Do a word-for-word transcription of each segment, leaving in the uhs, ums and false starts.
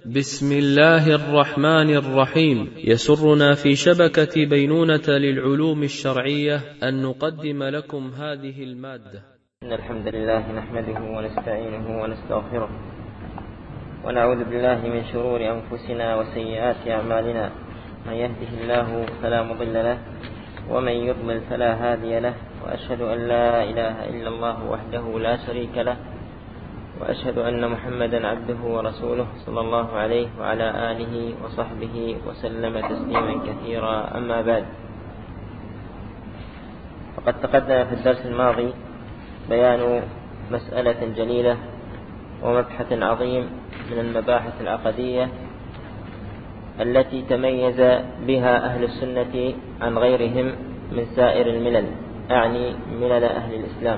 بسم الله الرحمن الرحيم. يسرنا في شبكة بينونة للعلوم الشرعية أن نقدم لكم هذه المادة. إن الحمد لله نحمده ونستعينه ونستغفره ونعوذ بالله من شرور أنفسنا وسيئات أعمالنا. من يهده الله فلا مضل له ومن يضلل فلا هادي له، وأشهد أن لا إله إلا الله وحده لا شريك له، وأشهد أن محمدا عبده ورسوله صلى الله عليه وعلى آله وصحبه وسلم تسليما كثيرا. أما بعد، فقد تقدم في الدرس الماضي بيان مسألة جليلة ومبحث عظيم من المباحث العقدية التي تميز بها أهل السنة عن غيرهم من سائر الملل، أعني ملل أهل الإسلام.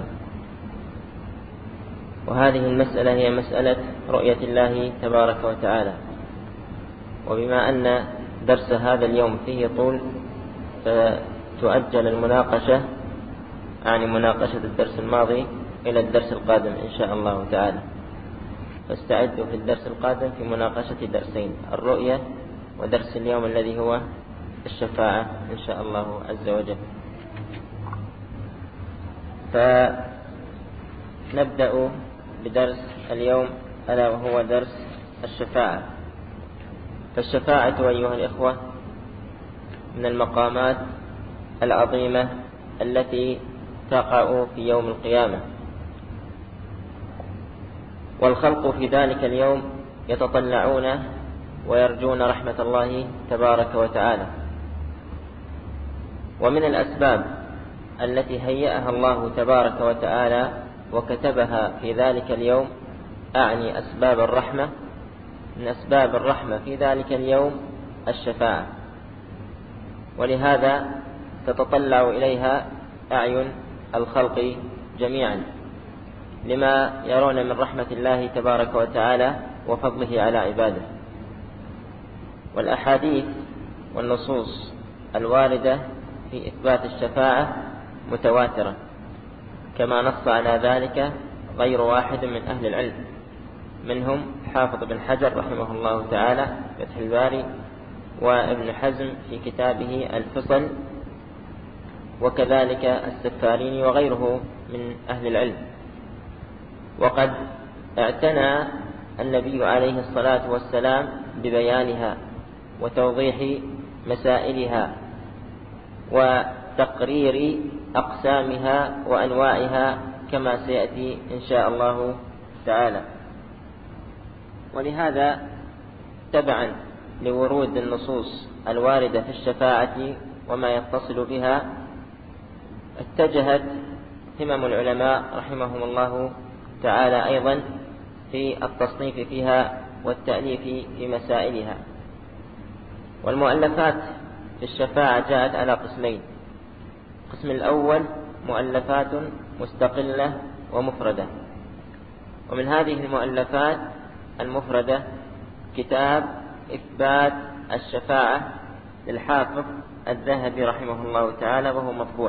وهذه المسألة هي مسألة رؤية الله تبارك وتعالى. وبما أن درس هذا اليوم فيه طول، فتؤجل المناقشة، يعني مناقشة الدرس الماضي، إلى الدرس القادم إن شاء الله تعالى. فاستعدوا في الدرس القادم في مناقشة درسين: الرؤية، ودرس اليوم الذي هو الشفاعة إن شاء الله عز وجل. فنبدأ بدرس اليوم، ألا وهو درس الشفاعة. فالشفاعة أيها الإخوة من المقامات العظيمة التي تقع في يوم القيامة، والخلق في ذلك اليوم يتطلعون ويرجون رحمة الله تبارك وتعالى. ومن الأسباب التي هيأها الله تبارك وتعالى وكتبها في ذلك اليوم، أعني أسباب الرحمة، من أسباب الرحمة في ذلك اليوم الشفاعة. ولهذا تتطلع إليها أعين الخلق جميعا، لما يرون من رحمة الله تبارك وتعالى وفضله على عباده. والأحاديث والنصوص الواردة في إثبات الشفاعة متواترة، كما نص على ذلك غير واحد من أهل العلم، منهم حافظ بن حجر رحمه الله تعالى في فتح الباري، وابن حزم في كتابه الفصل، وكذلك السفاريني وغيره من أهل العلم. وقد اعتنى النبي عليه الصلاة والسلام ببيانها وتوضيح مسائلها وتقرير أقسامها وأنواعها، كما سيأتي إن شاء الله تعالى. ولهذا تبعا لورود النصوص الواردة في الشفاعة وما يتصل بها، اتجهت همم العلماء رحمهم الله تعالى أيضا في التصنيف فيها والتأليف في مسائلها. والمؤلفات في الشفاعة جاءت على قسمين: القسم الأول مؤلفات مستقلة ومفردة. ومن هذه المؤلفات المفردة كتاب إثبات الشفاعة للحافظ الذهبي رحمه الله تعالى، وهو مطبوع.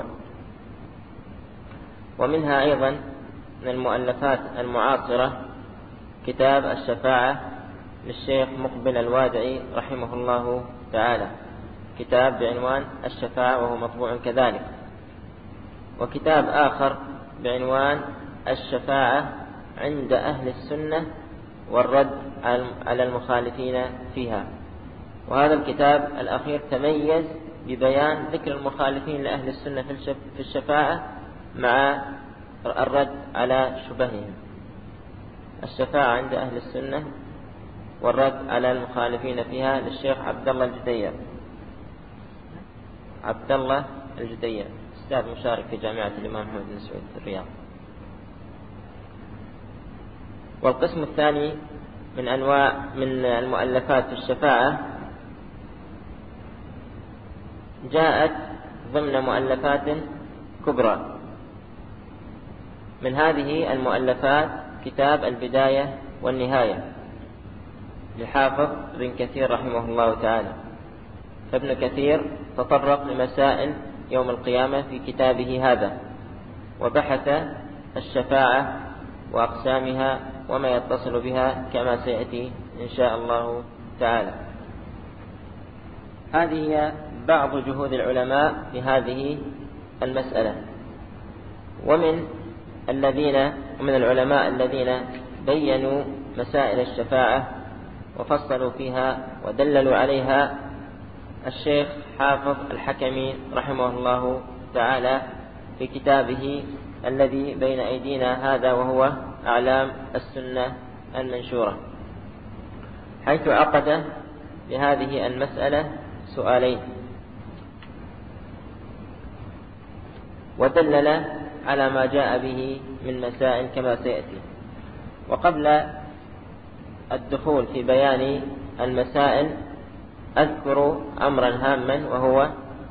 ومنها أيضا من المؤلفات المعاصرة كتاب الشفاعة للشيخ مقبل الوادعي رحمه الله تعالى، كتاب بعنوان الشفاعة وهو مطبوع كذلك. وكتاب آخر بعنوان الشفاعة عند أهل السنة والرد على المخالفين فيها. وهذا الكتاب الأخير تميز ببيان ذكر المخالفين لأهل السنة في الشفاعة مع الرد على شبههم. الشفاعة عند أهل السنة والرد على المخالفين فيها للشيخ عبد الله الجدير عبد الله الجدير أستاذ مشارك في جامعة الإمام محمد بن سعود في الرياض. والقسم الثاني من أنواع من المؤلفات في الشفاعة جاءت ضمن مؤلفات كبرى. من هذه المؤلفات كتاب البداية والنهاية لحافظ ابن كثير رحمه الله تعالى. فابن كثير تطرق لمسائل يوم القيامة في كتابه هذا، وبحث الشفاعة وأقسامها وما يتصل بها، كما سيأتي إن شاء الله تعالى. هذه هي بعض جهود العلماء في هذه المسألة. ومن الذين ومن العلماء الذين بينوا مسائل الشفاعة وفصلوا فيها ودللوا عليها الشيخ حافظ الحكمي رحمه الله تعالى في كتابه الذي بين أيدينا هذا، وهو أعلام السنة المنشورة، حيث عقد لهذه المسألة سؤالين ودلل على ما جاء به من مسائل كما سيأتي. وقبل الدخول في بيان المسائل أذكر أمرا هاما، وهو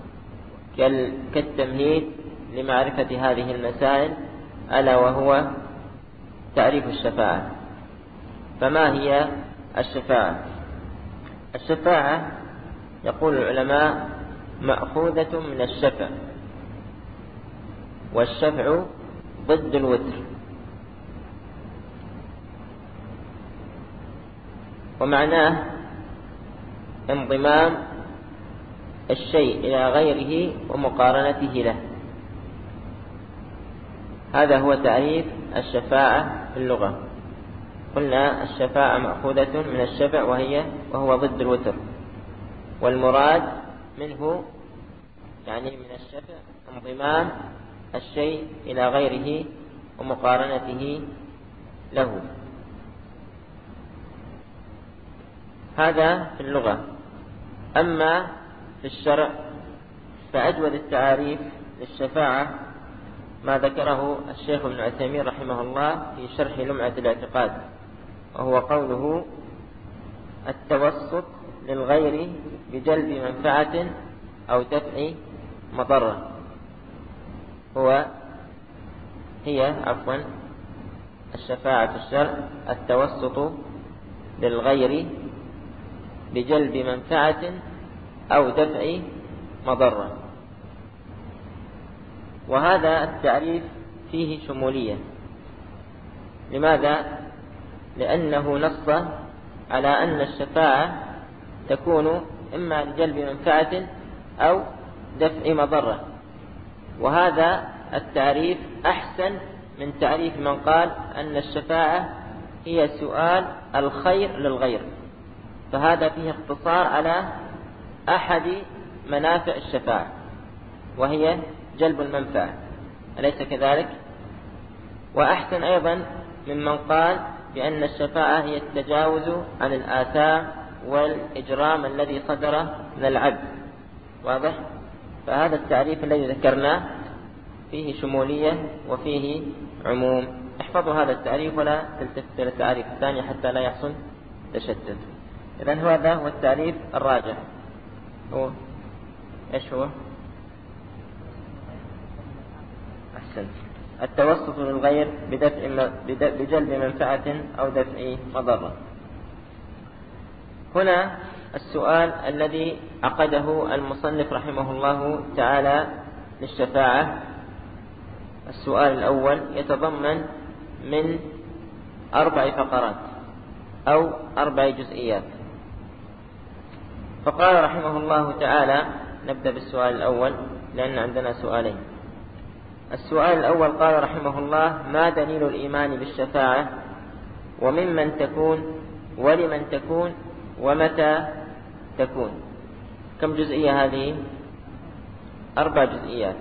كالتمهيد لمعرفة هذه المسائل، ألا وهو تعريف الشفاعة. فما هي الشفاعة؟ الشفاعة يقول العلماء مأخوذة من الشفع، والشفع ضد الوتر، ومعناه انضمام الشيء إلى غيره ومقارنته له. هذا هو تعريف الشفاعة في اللغة. قلنا الشفاعة مأخوذة من الشفع وهي وهو ضد الوتر، والمراد منه يعني من الشفع انضمام الشيء إلى غيره ومقارنته له. هذا في اللغة. أما في الشرع فأجود التعاريف للشفاعة ما ذكره الشيخ ابن عثيمين رحمه الله في شرح لمعة الاعتقاد، وهو قوله التوسط للغير بجلب منفعة أو دفع مضرة. هو هي عفوا الشفاعة في الشرع التوسط للغير بجلب منفعة أو دفع مضرة. وهذا التعريف فيه شمولية. لماذا؟ لأنه نص على أن الشفاعة تكون إما لجلب منفعة أو دفع مضرة، وهذا التعريف أحسن من تعريف من قال أن الشفاعة هي سؤال الخير للغير، فهذا فيه اقتصار على أحد منافع الشفاعة وهي جلب المنفعة، أليس كذلك؟ وأحسن أيضا ممن قال بأن الشفاعة هي التجاوز عن الآثام والإجرام الذي صدر من العبد. واضح؟ فهذا التعريف الذي ذكرناه فيه شمولية وفيه عموم. احفظوا هذا التعريف ولا تلتفت إلى التعريف الثاني حتى لا يحصل تشتت. إذن هذا هو التعريف الراجح. هو إيش هو؟ أحسن. التوسط للغير بدفع بجلب منفعة أو دفع مضرة. هنا السؤال الذي عقده المصنف رحمه الله تعالى للشفاعة. السؤال الأول يتضمن من أربع فقرات أو أربع جزئيات. فقال رحمه الله تعالى، نبدأ بالسؤال الأول لأن عندنا سؤالين. السؤال الأول قال رحمه الله: ما دليل الإيمان بالشفاعة، وممن تكون، ولمن تكون، ومتى تكون؟ كم جزئية هذه؟ أربع جزئيات.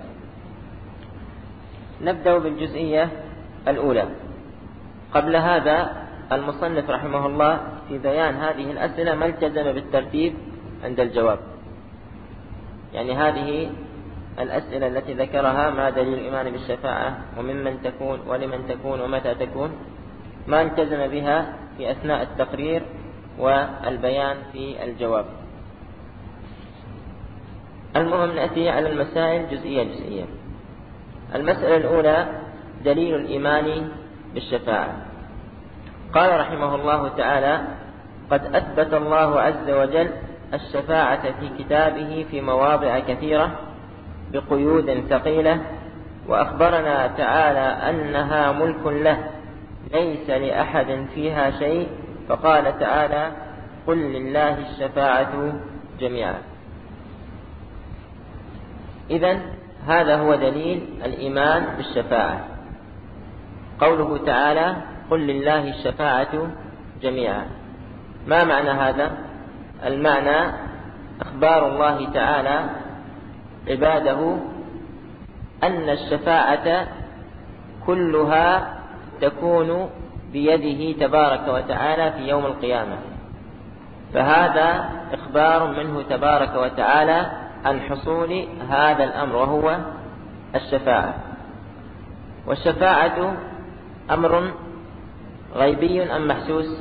نبدأ بالجزئية الأولى. قبل هذا المصنف رحمه الله في بيان هذه الأسئلة ما التزم بالترتيب عند الجواب، يعني هذه الأسئلة التي ذكرها: ما دليل الإيمان بالشفاعة، وممن تكون، ولمن تكون، ومتى تكون، ما التزم بها في أثناء التقرير والبيان في الجواب. المهم نأتي على المسائل جزئية جزئية. المسألة الأولى: دليل الإيمان بالشفاعة. قال رحمه الله تعالى: قد أثبت الله عز وجل الشفاعة في كتابه في مواضع كثيرة بقيود ثقيلة، وأخبرنا تعالى أنها ملك له ليس لأحد فيها شيء فقال تعالى قل لله الشفاعة جميعا. إذن هذا هو دليل الإيمان بالشفاعة، قوله تعالى قل لله الشفاعة جميعا. ما معنى هذا؟ المعنى أخبار الله تعالى عباده أن الشفاعة كلها تكون بيده تبارك وتعالى في يوم القيامة، فهذا إخبار منه تبارك وتعالى عن حصول هذا الأمر وهو الشفاعة. والشفاعة أمر غيبي أم محسوس؟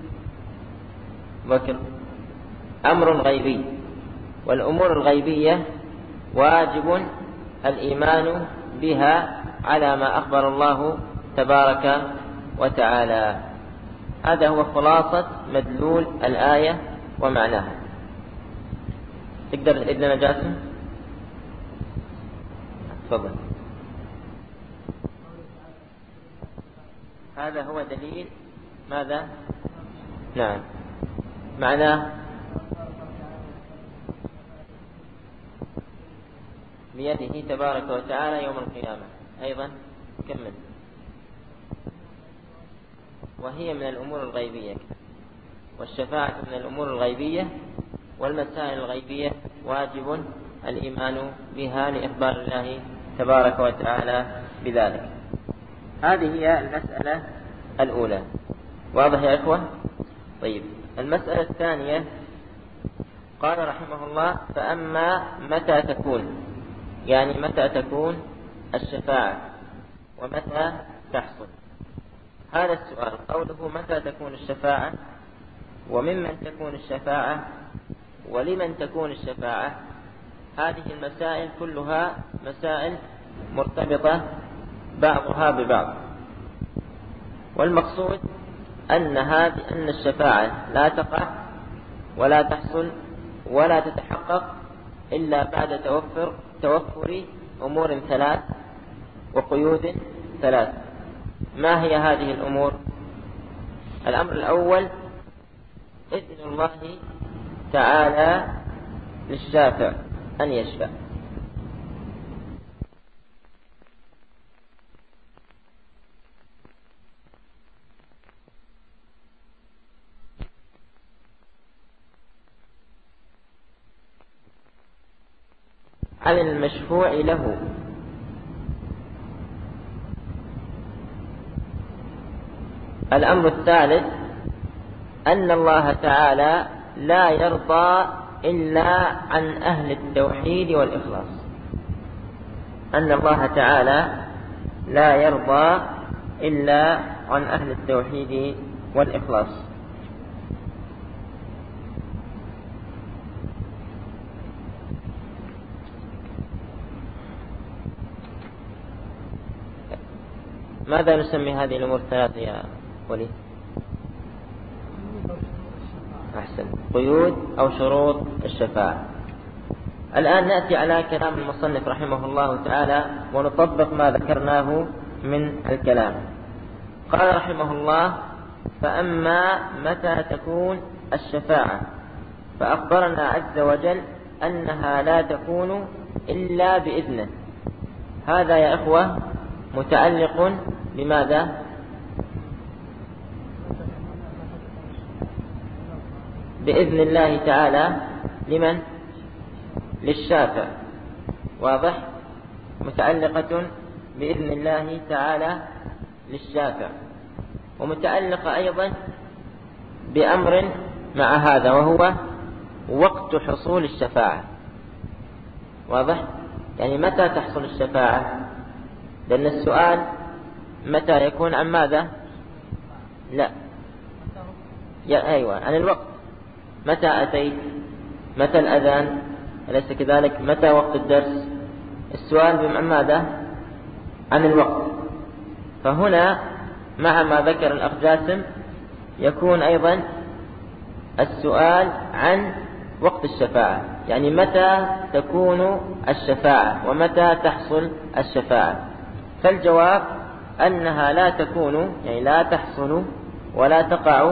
بكر أمر غيبي، والأمور الغيبية واجب الإيمان بها على ما أخبر الله تبارك وتعالى. هذا هو خلاصة مدلول الآية ومعناها. تقدر تعيد لنا جاسم؟ تفضل. هذا هو دليل ماذا؟ نعم، معناه بيده تبارك وتعالى يوم القيامة. أيضا كمل. وهي من الأمور الغيبية، والشفاعة من الأمور الغيبية، والمسائل الغيبية واجب الإيمان بها لإخبار الله تبارك وتعالى بذلك. هذه هي المسألة الأولى. واضح يا إخوة؟ طيب، المسألة الثانية قال رحمه الله فأما متى تكون، يعني متى تكون الشفاعة ومتى تحصل. هذا السؤال قوله متى تكون الشفاعة وممن تكون الشفاعة ولمن تكون الشفاعة، هذه المسائل كلها مسائل مرتبطة بعضها ببعض. والمقصود أن هذه أن الشفاعة لا تقع ولا تحصل ولا تتحقق إلا بعد توفر توفر أمور ثلاث وقيود ثلاث. ما هي هذه الأمور؟ الأمر الأول إذن الله تعالى للشافع أن يشفع. عن المشفوع له. الأمر الثالث أن الله تعالى لا يرضى إلا عن أهل التوحيد والإخلاص. أن الله تعالى لا يرضى إلا عن أهل التوحيد والإخلاص. ماذا نسمي هذه الأمور الثلاثة يا ولي؟ أحسن، قيود أو شروط الشفاعة. الآن نأتي على كلام المصنف رحمه الله تعالى ونطبق ما ذكرناه من الكلام. قال رحمه الله فأما متى تكون الشفاعة، فأخبرنا عز وجل أنها لا تكون إلا بإذنه. هذا يا إخوة متعلق بماذا؟ بإذن الله تعالى لمن؟ للشافع. واضح؟ متعلقة بإذن الله تعالى للشافع، ومتعلقة أيضا بأمر مع هذا وهو وقت حصول الشفاعة. واضح؟ يعني متى تحصل الشفاعة؟ لأن السؤال متى يكون عن ماذا؟ لا يا أيوة عن الوقت. متى أتيت؟ متى الأذان؟ أليس كذلك؟ متى وقت الدرس؟ السؤال عن ماذا؟ عن الوقت. فهنا مع ما ذكر الأخ جاسم يكون أيضا السؤال عن وقت الشفاعة، يعني متى تكون الشفاعة ومتى تحصل الشفاعة. فالجواب أنها لا تكون، يعني لا تحصل ولا تقع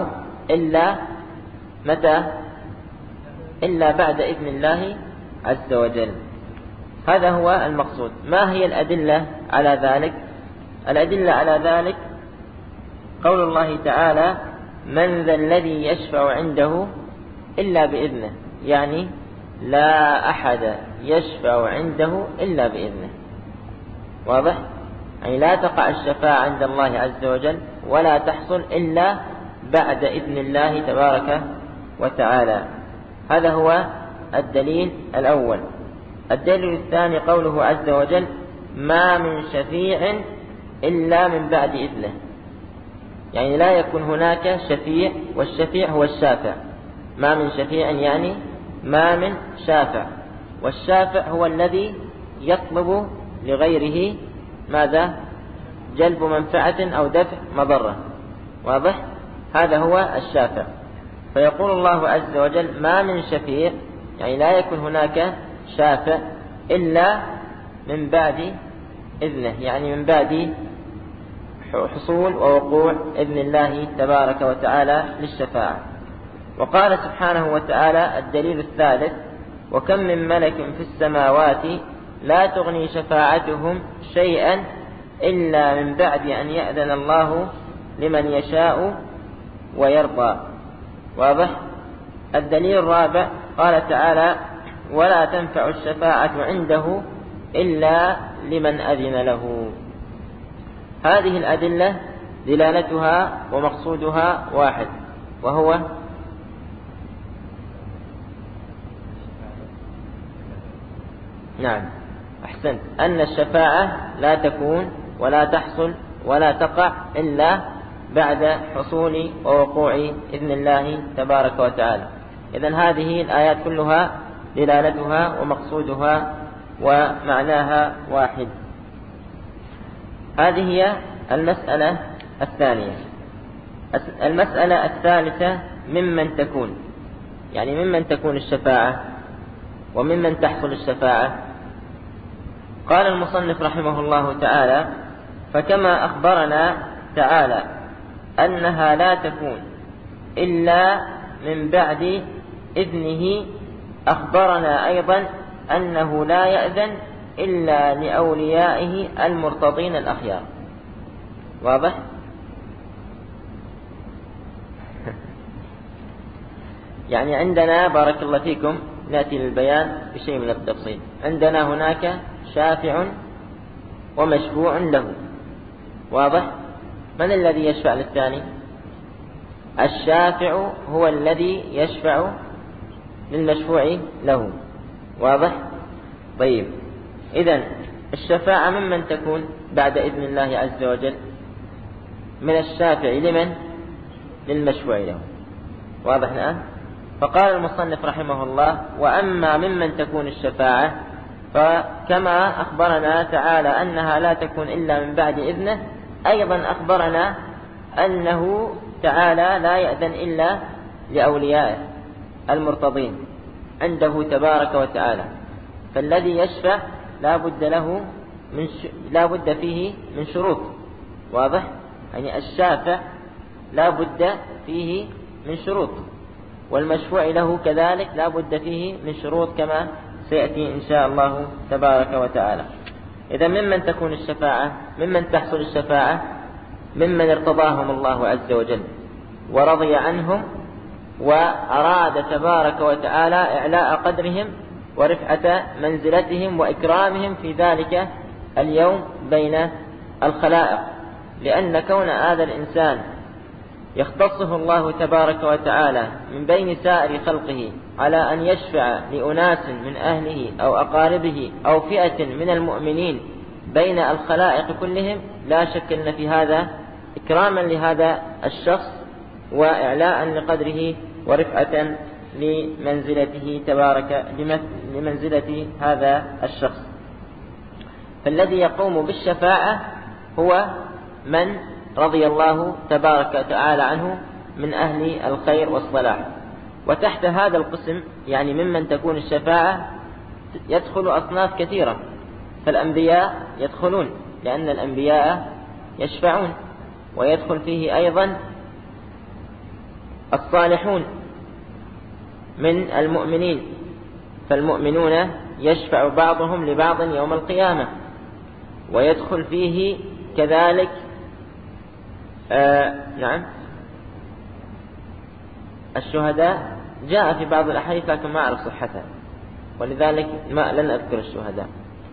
إلا متى؟ إلا بعد إذن الله عز وجل. هذا هو المقصود. ما هي الأدلة على ذلك؟ الأدلة على ذلك قول الله تعالى: من ذا الذي يشفع عنده إلا بإذنه، يعني لا أحد يشفع عنده إلا بإذنه. واضح؟ يعني لا تقع الشفاعة عند الله عز وجل ولا تحصل إلا بعد إذن الله تبارك وتعالى. هذا هو الدليل الأول. الدليل الثاني قوله عز وجل: ما من شفيع إلا من بعد إذنه، يعني لا يكون هناك شفيع، والشفيع هو الشافع. ما من شفيع يعني ما من شافع، والشافع هو الذي يطلب لغيره ماذا؟ جلب منفعة أو دفع مضرة. واضح؟ هذا هو الشافع. فيقول الله عز وجل: ما من شفيع، يعني لا يكون هناك شافع إلا من بعد إذنه، يعني من بعد حصول ووقوع إذن الله تبارك وتعالى للشفاعة. وقال سبحانه وتعالى الدليل الثالث: وكم من ملك في السماوات لا تغني شفاعتهم شيئا إلا من بعد أن يأذن الله لمن يشاء ويرضى. واضح؟ الدليل الرابع قال تعالى: ولا تنفع الشفاعة عنده إلا لمن أذن له. هذه الأدلة دلالتها ومقصودها واحد، وهو نعم أحسنت، أن الشفاعة لا تكون ولا تحصل ولا تقع إلا بعد حصول ووقوع إذن الله تبارك وتعالى. إذن هذه الآيات كلها دلالتها ومقصودها ومعناها واحد. هذه هي المسألة الثانية. المسألة الثالثة: ممن تكون، يعني ممن تكون الشفاعة وممن تحصل الشفاعة. قال المصنف رحمه الله تعالى: فكما أخبرنا تعالى أنها لا تكون إلا من بعد إذنه، أخبرنا أيضا أنه لا يأذن إلا لأوليائه المرتضين الأخيار. واضح؟ يعني عندنا بارك الله فيكم نأتي للبيان بشيء من التفصيل. عندنا هناك شافع ومشفوع له. واضح؟ من الذي يشفع للثاني؟ الشافع هو الذي يشفع للمشفوع له. واضح؟ طيب، إذن الشفاعة ممن تكون بعد إذن الله عز وجل؟ من الشافع لمن؟ للمشفوع له. واضح الآن؟ فقال المصنف رحمه الله: وأما ممن تكون الشفاعة فكما أخبرنا تعالى أنها لا تكون إلا من بعد إذنه، أيضا أخبرنا أنه تعالى لا يأذن إلا لأوليائه المرتضين عنده تبارك وتعالى. فالذي يشفع لا بد له من ش... لا بد فيه من شروط. واضح؟ يعني الشافع لا بد فيه من شروط، والمشفوع له كذلك لا بد فيه من شروط كما سيأتي إن شاء الله تبارك وتعالى. إذا ممن تكون الشفاعة، ممن تحصل الشفاعة؟ ممن ارتضاهم الله عز وجل ورضي عنهم وأراد تبارك وتعالى إعلاء قدرهم ورفعة منزلتهم وإكرامهم في ذلك اليوم بين الخلائق. لأن كون هذا الإنسان يختصه الله تبارك وتعالى من بين سائر خلقه على أن يشفع لأناس من أهله أو أقاربه أو فئة من المؤمنين بين الخلائق كلهم، لا شك أن في هذا إكراما لهذا الشخص وإعلاء لقدره ورفعة لمنزلته تبارك لمنزلة هذا الشخص. فالذي يقوم بالشفاعة هو من رضي الله تبارك وتعالى عنه من أهل الخير والصلاح. وتحت هذا القسم يعني ممن تكون الشفاعة يدخل أصناف كثيرة. فالأنبياء يدخلون لأن الأنبياء يشفعون، ويدخل فيه أيضا الصالحون من المؤمنين، فالمؤمنون يشفع بعضهم لبعض يوم القيامة، ويدخل فيه كذلك آه نعم الشهداء. جاء في بعض الأحاديث لكن ما أعرف صحتها، ولذلك ما لن أذكر الشهداء.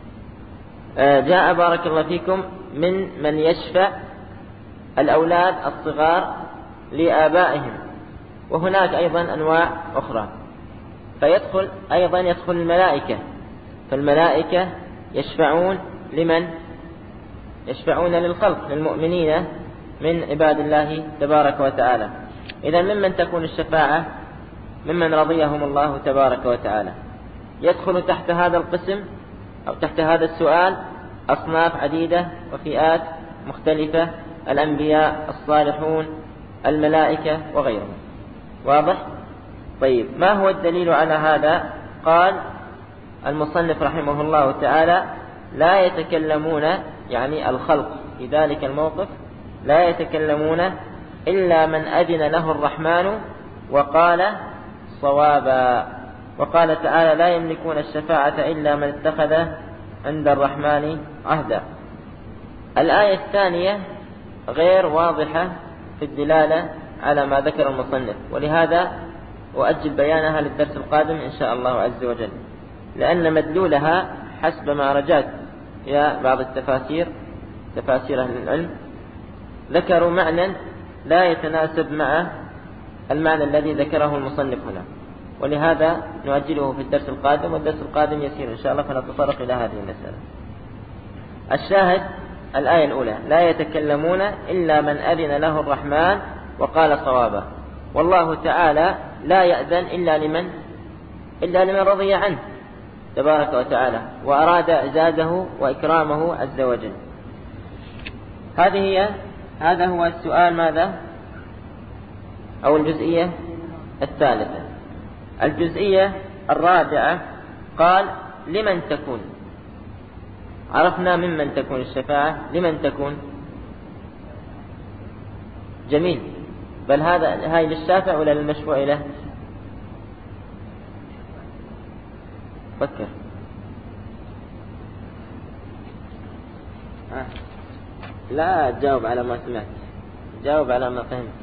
آه جاء بارك الله فيكم من من يشفع الأولاد الصغار لآبائهم، وهناك أيضا أنواع أخرى. فيدخل أيضا يدخل الملائكة، فالملائكة يشفعون لمن؟ يشفعون للخلق، للمؤمنين من عباد الله تبارك وتعالى. إذا ممن تكون الشفاعة؟ ممن رضيهم الله تبارك وتعالى. يدخل تحت هذا القسم أو تحت هذا السؤال أصناف عديدة وفئات مختلفة: الأنبياء، الصالحون، الملائكة وغيرهم. واضح؟ طيب، ما هو الدليل على هذا؟ قال المصنف رحمه الله تعالى: لا يتكلمون، يعني الخلق في ذلك الموقف لا يتكلمون إلا من أذن له الرحمن وقال صوابا. وقال تعالى: لا يملكون الشفاعة إلا من اتخذ عند الرحمن عهدا. الآية الثانية غير واضحة في الدلالة على ما ذكر المصنف، ولهذا أؤجل بيانها للدرس القادم إن شاء الله عز وجل، لأن مدلولها حسب ما رجعت إلى بعض التفاسير تفاسير أهل العلم ذكروا معنى لا يتناسب مع المعنى الذي ذكره المصنف هنا، ولهذا نؤجله في الدرس القادم، والدرس القادم يسير إن شاء الله فنتطرق إلى هذه المسألة. الشاهد الآية الأولى: لا يتكلمون إلا من أذن له الرحمن وقال صوابا. والله تعالى لا يأذن إلا لمن إلا لمن رضي عنه تبارك وتعالى وأراد إعزازه وإكرامه عز وجل. هذه هي هذا هو السؤال ماذا؟ أو الجزئية الثالثة. الجزئية الرابعة قال: لمن تكون؟ عرفنا ممن تكون الشفاعة، لمن تكون؟ جميل. بل هذا هاي للشافع ولا للمشفوع له؟ فكر. آه. لا تجاوب على ما سمعت، جاوب على ما فهمت.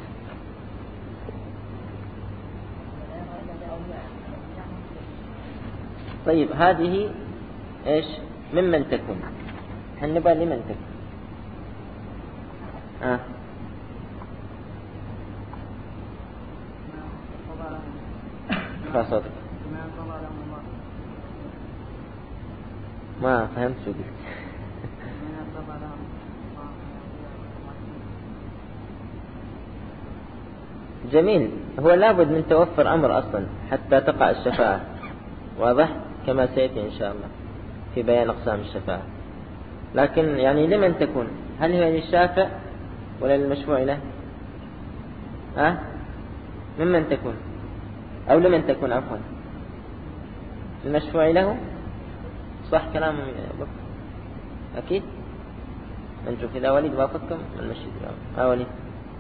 طيب، هذه ايش؟ ممن تكون؟ هنبقى لمن تكون؟ آه. فصدق ما فهمت شو قلت. جميل. هو لابد من توفر أمر أصلا حتى تقع الشفاعة، واضح كما سيأتي إن شاء الله في بيان أقسام الشفاعة. لكن يعني لمن تكون؟ هل هي للشافع ولا للمشفوع له؟ ها؟ أه؟ ممن تكون أو لمن تكون؟ عفوا، المشفوع له. صح كلام أكيد. نشوف إذا وليد وافقكم المشهد. ها وليد؟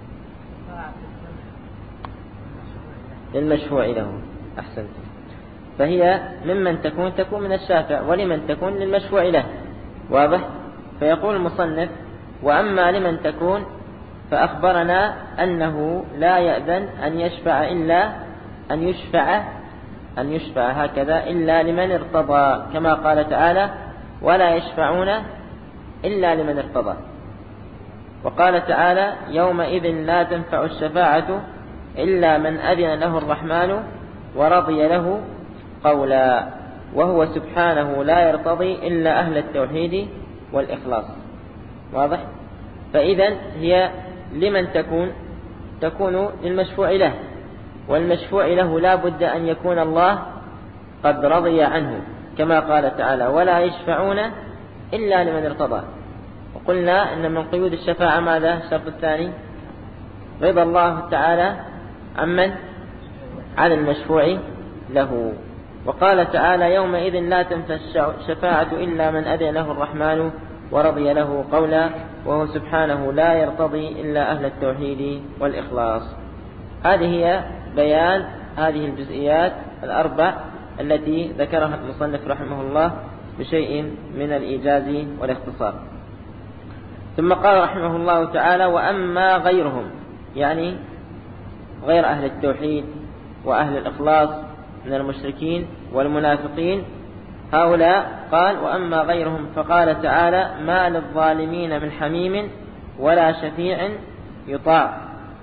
للمشفوع له. أحسنت. فهي ممن تكون تكون من الشافع، ولمن تكون للمشفوع له. واضح؟ فيقول المصنف: وأما لمن تكون فأخبرنا أنه لا يأذن أن يشفع إلا أن يشفع أن يشفع هكذا إلا لمن ارتضى، كما قال تعالى: ولا يشفعون إلا لمن ارتضى. وقال تعالى: يومئذ لا تنفع الشفاعة إلا من أذن له الرحمن ورضي له قولا، وهو سبحانه لا يرتضي إلا أهل التوحيد والإخلاص. واضح؟ فإذا هي لمن تكون؟ تكون للمشفوع له، والمشفوع له لا بد أن يكون الله قد رضي عنه، كما قال تعالى: ولا يشفعون إلا لمن ارتضى. وقلنا إن من قيود الشفاعة ماذا؟ الشرط الثاني رضا الله تعالى عمن؟ عن المشفوع له. وقال تعالى: يومئذ لا تنفع الشفاعة إلا من أذن له الرحمن ورضي له قولا، وهو سبحانه لا يرتضي إلا أهل التوحيد والإخلاص. هذه هي بيان هذه الجزئيات الأربع التي ذكرها المصنف رحمه الله بشيء من الإيجاز والاختصار. ثم قال رحمه الله تعالى: وأما غيرهم، يعني غير أهل التوحيد وأهل الإخلاص من المشركين والمنافقين، هؤلاء قال: وأما غيرهم فقال تعالى: ما للظالمين من حميم ولا شفيع يطاع.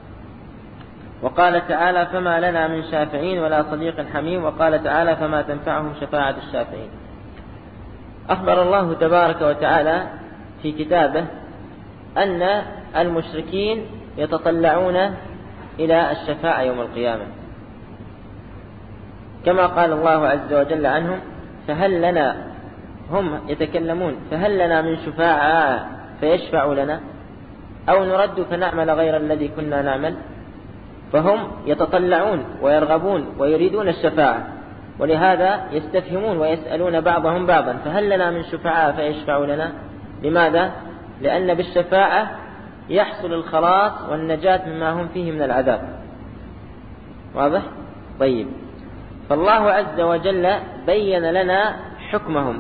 وقال تعالى: فما لنا من شافعين ولا صديق حميم. وقال تعالى: فما تنفعهم شفاعة الشافعين. أخبر الله تبارك وتعالى في كتابه أن المشركين يتطلعون إلى الشفاعة يوم القيامة، كما قال الله عز وجل عنهم: فهل لنا، هم يتكلمون، فهل لنا من شفاعة فيشفع لنا أو نرد فنعمل غير الذي كنا نعمل. فهم يتطلعون ويرغبون ويريدون الشفاعة، ولهذا يستفهمون ويسألون بعضهم بعضا: فهل لنا من شفعاء فيشفعوا لنا؟ لماذا؟ لأن بالشفاعة يحصل الخلاص والنجاة مما هم فيه من العذاب. واضح؟ طيب، فالله عز وجل بين لنا حكمهم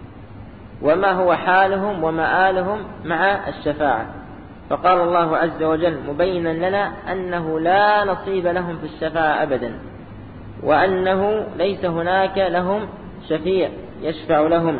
وما هو حالهم ومآلهم مع الشفاعة. فقال الله عز وجل مبينا لنا أنه لا نصيب لهم في الشفاعة أبدا، وأنه ليس هناك لهم شفيع يشفع لهم،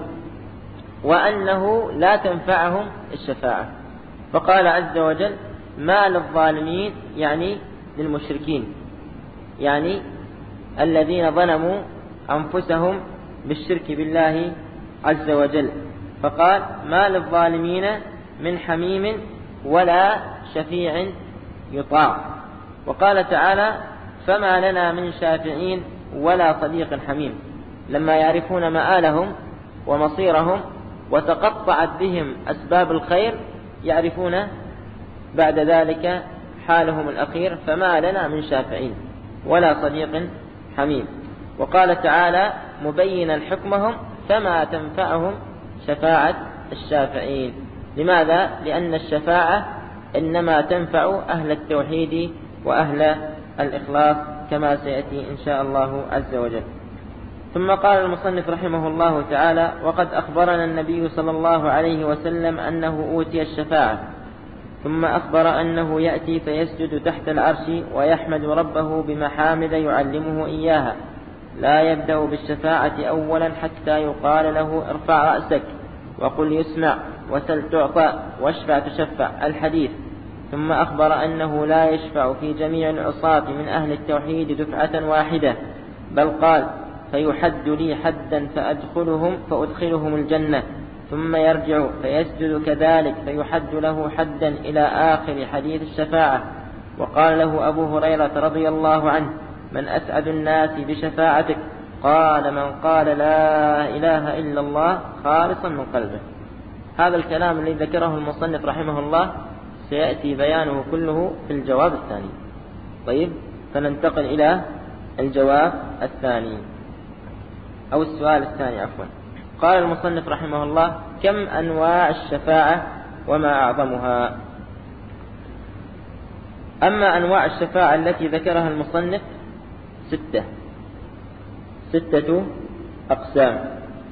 وأنه لا تنفعهم الشفاعة. فقال عز وجل: ما للظالمين، يعني للمشركين، يعني الذين ظلموا أنفسهم بالشرك بالله عز وجل. فقال: ما للظالمين من حميم ولا شفيع يطاع. وقال تعالى: فما لنا من شافعين ولا صديق حميم. لما يعرفون مآلهم ومصيرهم وتقطعت بهم أسباب الخير يعرفون بعد ذلك حالهم الأخير: فما لنا من شافعين ولا صديق حميم. وقال تعالى مبينا حكمهم: فما تنفعهم شفاعة الشافعين. لماذا؟ لأن الشفاعة إنما تنفع أهل التوحيد وأهل الإخلاص، كما سيأتي إن شاء الله عز وجل. ثم قال المصنف رحمه الله تعالى: وقد أخبرنا النبي صلى الله عليه وسلم أنه أوتي الشفاعة، ثم أخبر أنه يأتي فيسجد تحت العرش ويحمد ربه بمحامد يعلمه إياها، لا يبدأ بالشفاعة أولا حتى يقال له: ارفع رأسك وقل يسمع وسل تعطى واشفع تشفع، الحديث. ثم أخبر أنه لا يشفع في جميع العصاة من أهل التوحيد دفعة واحدة، بل قال: فيحد لي حدا فأدخلهم فأدخلهم الجنة، ثم يرجع فيسجد كذلك فيحد له حدا إلى آخر حديث الشفاعة. وقال له أبو هريرة رضي الله عنه: من أسعد الناس بشفاعتك؟ قال: من قال لا إله إلا الله خالصا من قلبه. هذا الكلام الذي ذكره المصنف رحمه الله سيأتي بيانه كله في الجواب الثاني. طيب، فننتقل إلى الجواب الثاني أو السؤال الثاني عفوا. قال المصنف رحمه الله: كم أنواع الشفاعة وما أعظمها؟ أما أنواع الشفاعة التي ذكرها المصنف ستة ستة أقسام.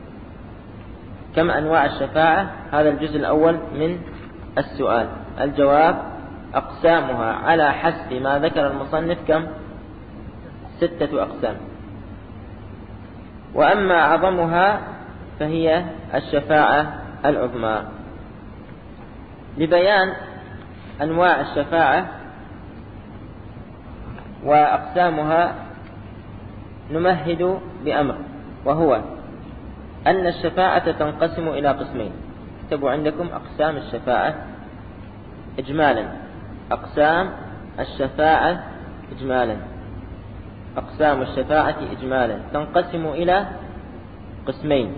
كم أنواع الشفاعة؟ هذا الجزء الأول من السؤال. الجواب: أقسامها على حسب ما ذكر المصنف كم؟ ستة أقسام. وأما أعظمها فهي الشفاعة العظمى. لبيان أنواع الشفاعة وأقسامها نمهد بأمر، وهو أن الشفاعة تنقسم إلى قسمين. اكتبوا عندكم أقسام الشفاعة إجمالا. أقسام الشفاعة إجمالا أقسام الشفاعة إجمالا تنقسم إلى قسمين.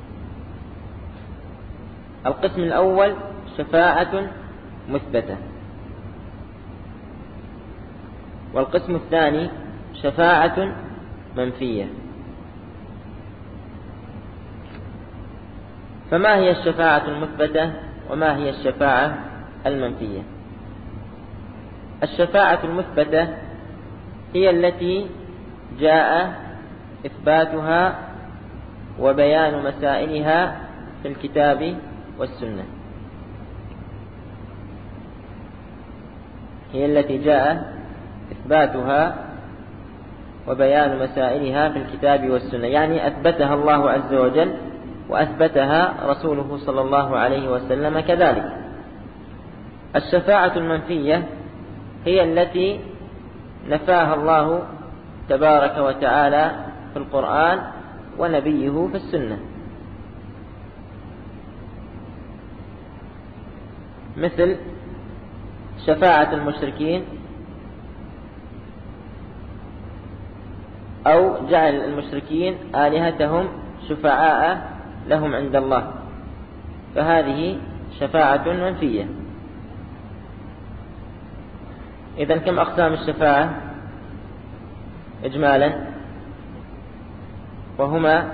القسم الأول شفاعة مثبتة، والقسم الثاني شفاعة منفية. فما هي الشفاعة المثبتة وما هي الشفاعة المنفية؟ الشفاعة المثبتة هي التي جاء إثباتها وبيان مسائلها في الكتاب والسنة. هي التي جاء إثباتها وبيان مسائلها في الكتاب والسنة، يعني أثبتها الله عز وجل وأثبتها رسوله صلى الله عليه وسلم كذلك. الشفاعة المنفية هي التي نفاها الله تبارك وتعالى في القرآن ونبيه في السنة، مثل شفاعة المشركين أو جعل المشركين آلهتهم شفعاء لهم عند الله، فهذه شفاعة منفية. إذن كم أقسام الشفاعة إجمالا؟ وهما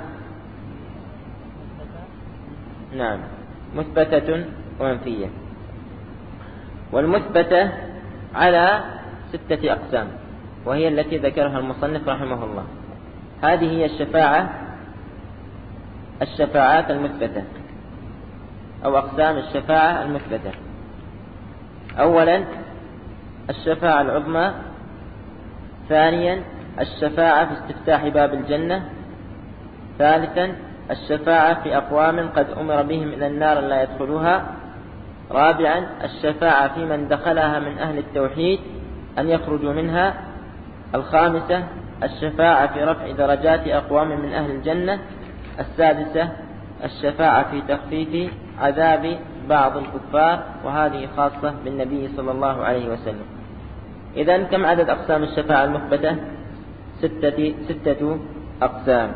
نعم مثبتة ومنفية. والمثبتة على ستة أقسام، وهي التي ذكرها المصنف رحمه الله. هذه هي الشفاعة الشفاعات المثبتة أو أقسام الشفاعة المثبتة. أولا الشفاعة العظمى، ثانيا الشفاعة في استفتاح باب الجنة، ثالثا الشفاعة في أقوام قد أمر بهم إلى النار لا يدخلوها، رابعا الشفاعة في من دخلها من أهل التوحيد أن يخرجوا منها، الخامسة الشفاعة في رفع درجات أقوام من أهل الجنة، السادسة الشفاعة في تخفيف عذاب بعض الكفار، وهذه خاصة بالنبي صلى الله عليه وسلم. إذن كم عدد أقسام الشفاعة المثبتة؟ ستة, ستة أقسام.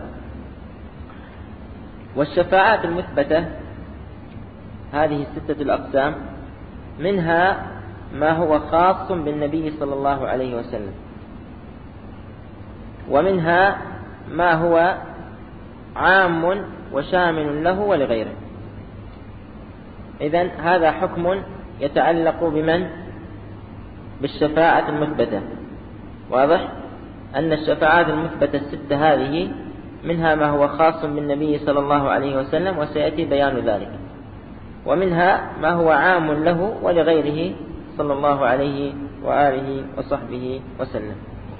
والشفاعات المثبتة هذه الستة الأقسام منها ما هو خاص بالنبي صلى الله عليه وسلم، ومنها ما هو عام وشامل له ولغيره. إذن هذا حكم يتعلق بمن؟ بالشفاعة المثبتة. واضح أن الشفاعات المثبتة الستة هذه منها ما هو خاص بالنبي صلى الله عليه وسلم وسيأتي بيان ذلك، ومنها ما هو عام له ولغيره صلى الله عليه وآله وصحبه وسلم.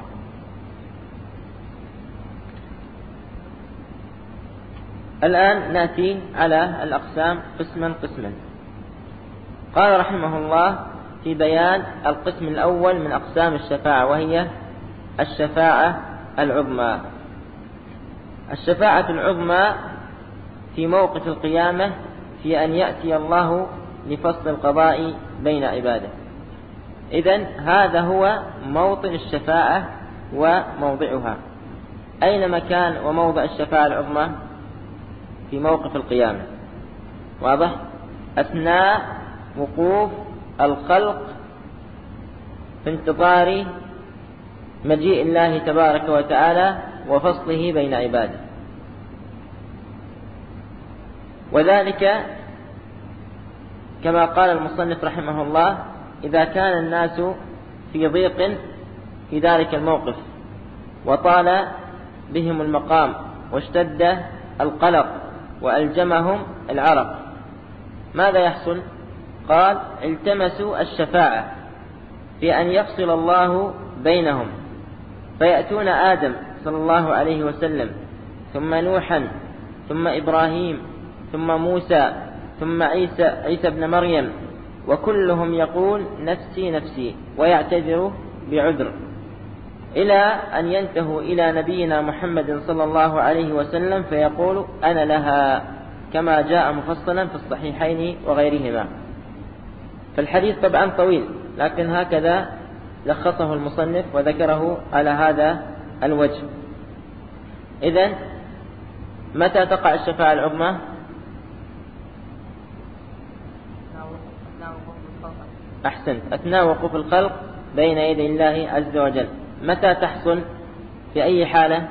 الآن نأتي على الأقسام قسما قسما. قال رحمه الله في بيان القسم الأول من أقسام الشفاعة، وهي الشفاعة العظمى. الشفاعة العظمى في موقف القيامة في أن يأتي الله لفصل القضاء بين عباده. إذن هذا هو موطن الشفاعة وموضعها. أين مكان وموضع الشفاعة العظمى؟ في موقف القيامة. واضح؟ أثناء وقوف الخلق في انتظار مجيء الله تبارك وتعالى وفصله بين عباده. وذلك كما قال المصنف رحمه الله: إذا كان الناس في ضيق في ذلك الموقف وطال بهم المقام واشتد القلق وألجمهم العرق، ماذا يحصل؟ قال: التمسوا الشفاعة في أن يفصل الله بينهم، فيأتون آدم صلى الله عليه وسلم، ثم نوحا، ثم إبراهيم، ثم موسى، ثم عيسى عيسى ابن مريم، وكلهم يقول نفسي نفسي ويعتذر بعذر، إلى أن ينتهوا إلى نبينا محمد صلى الله عليه وسلم فيقول أنا لها، كما جاء مفصلا في الصحيحين وغيرهما. فالحديث طبعا طويل، لكن هكذا لخصه المصنف وذكره على هذا الوجه. إذن متى تقع الشفاعة العظمى؟ أحسنت، أثناء وقوف الخلق بين يدي الله عز وجل. متى تحصل؟ في أي حالة؟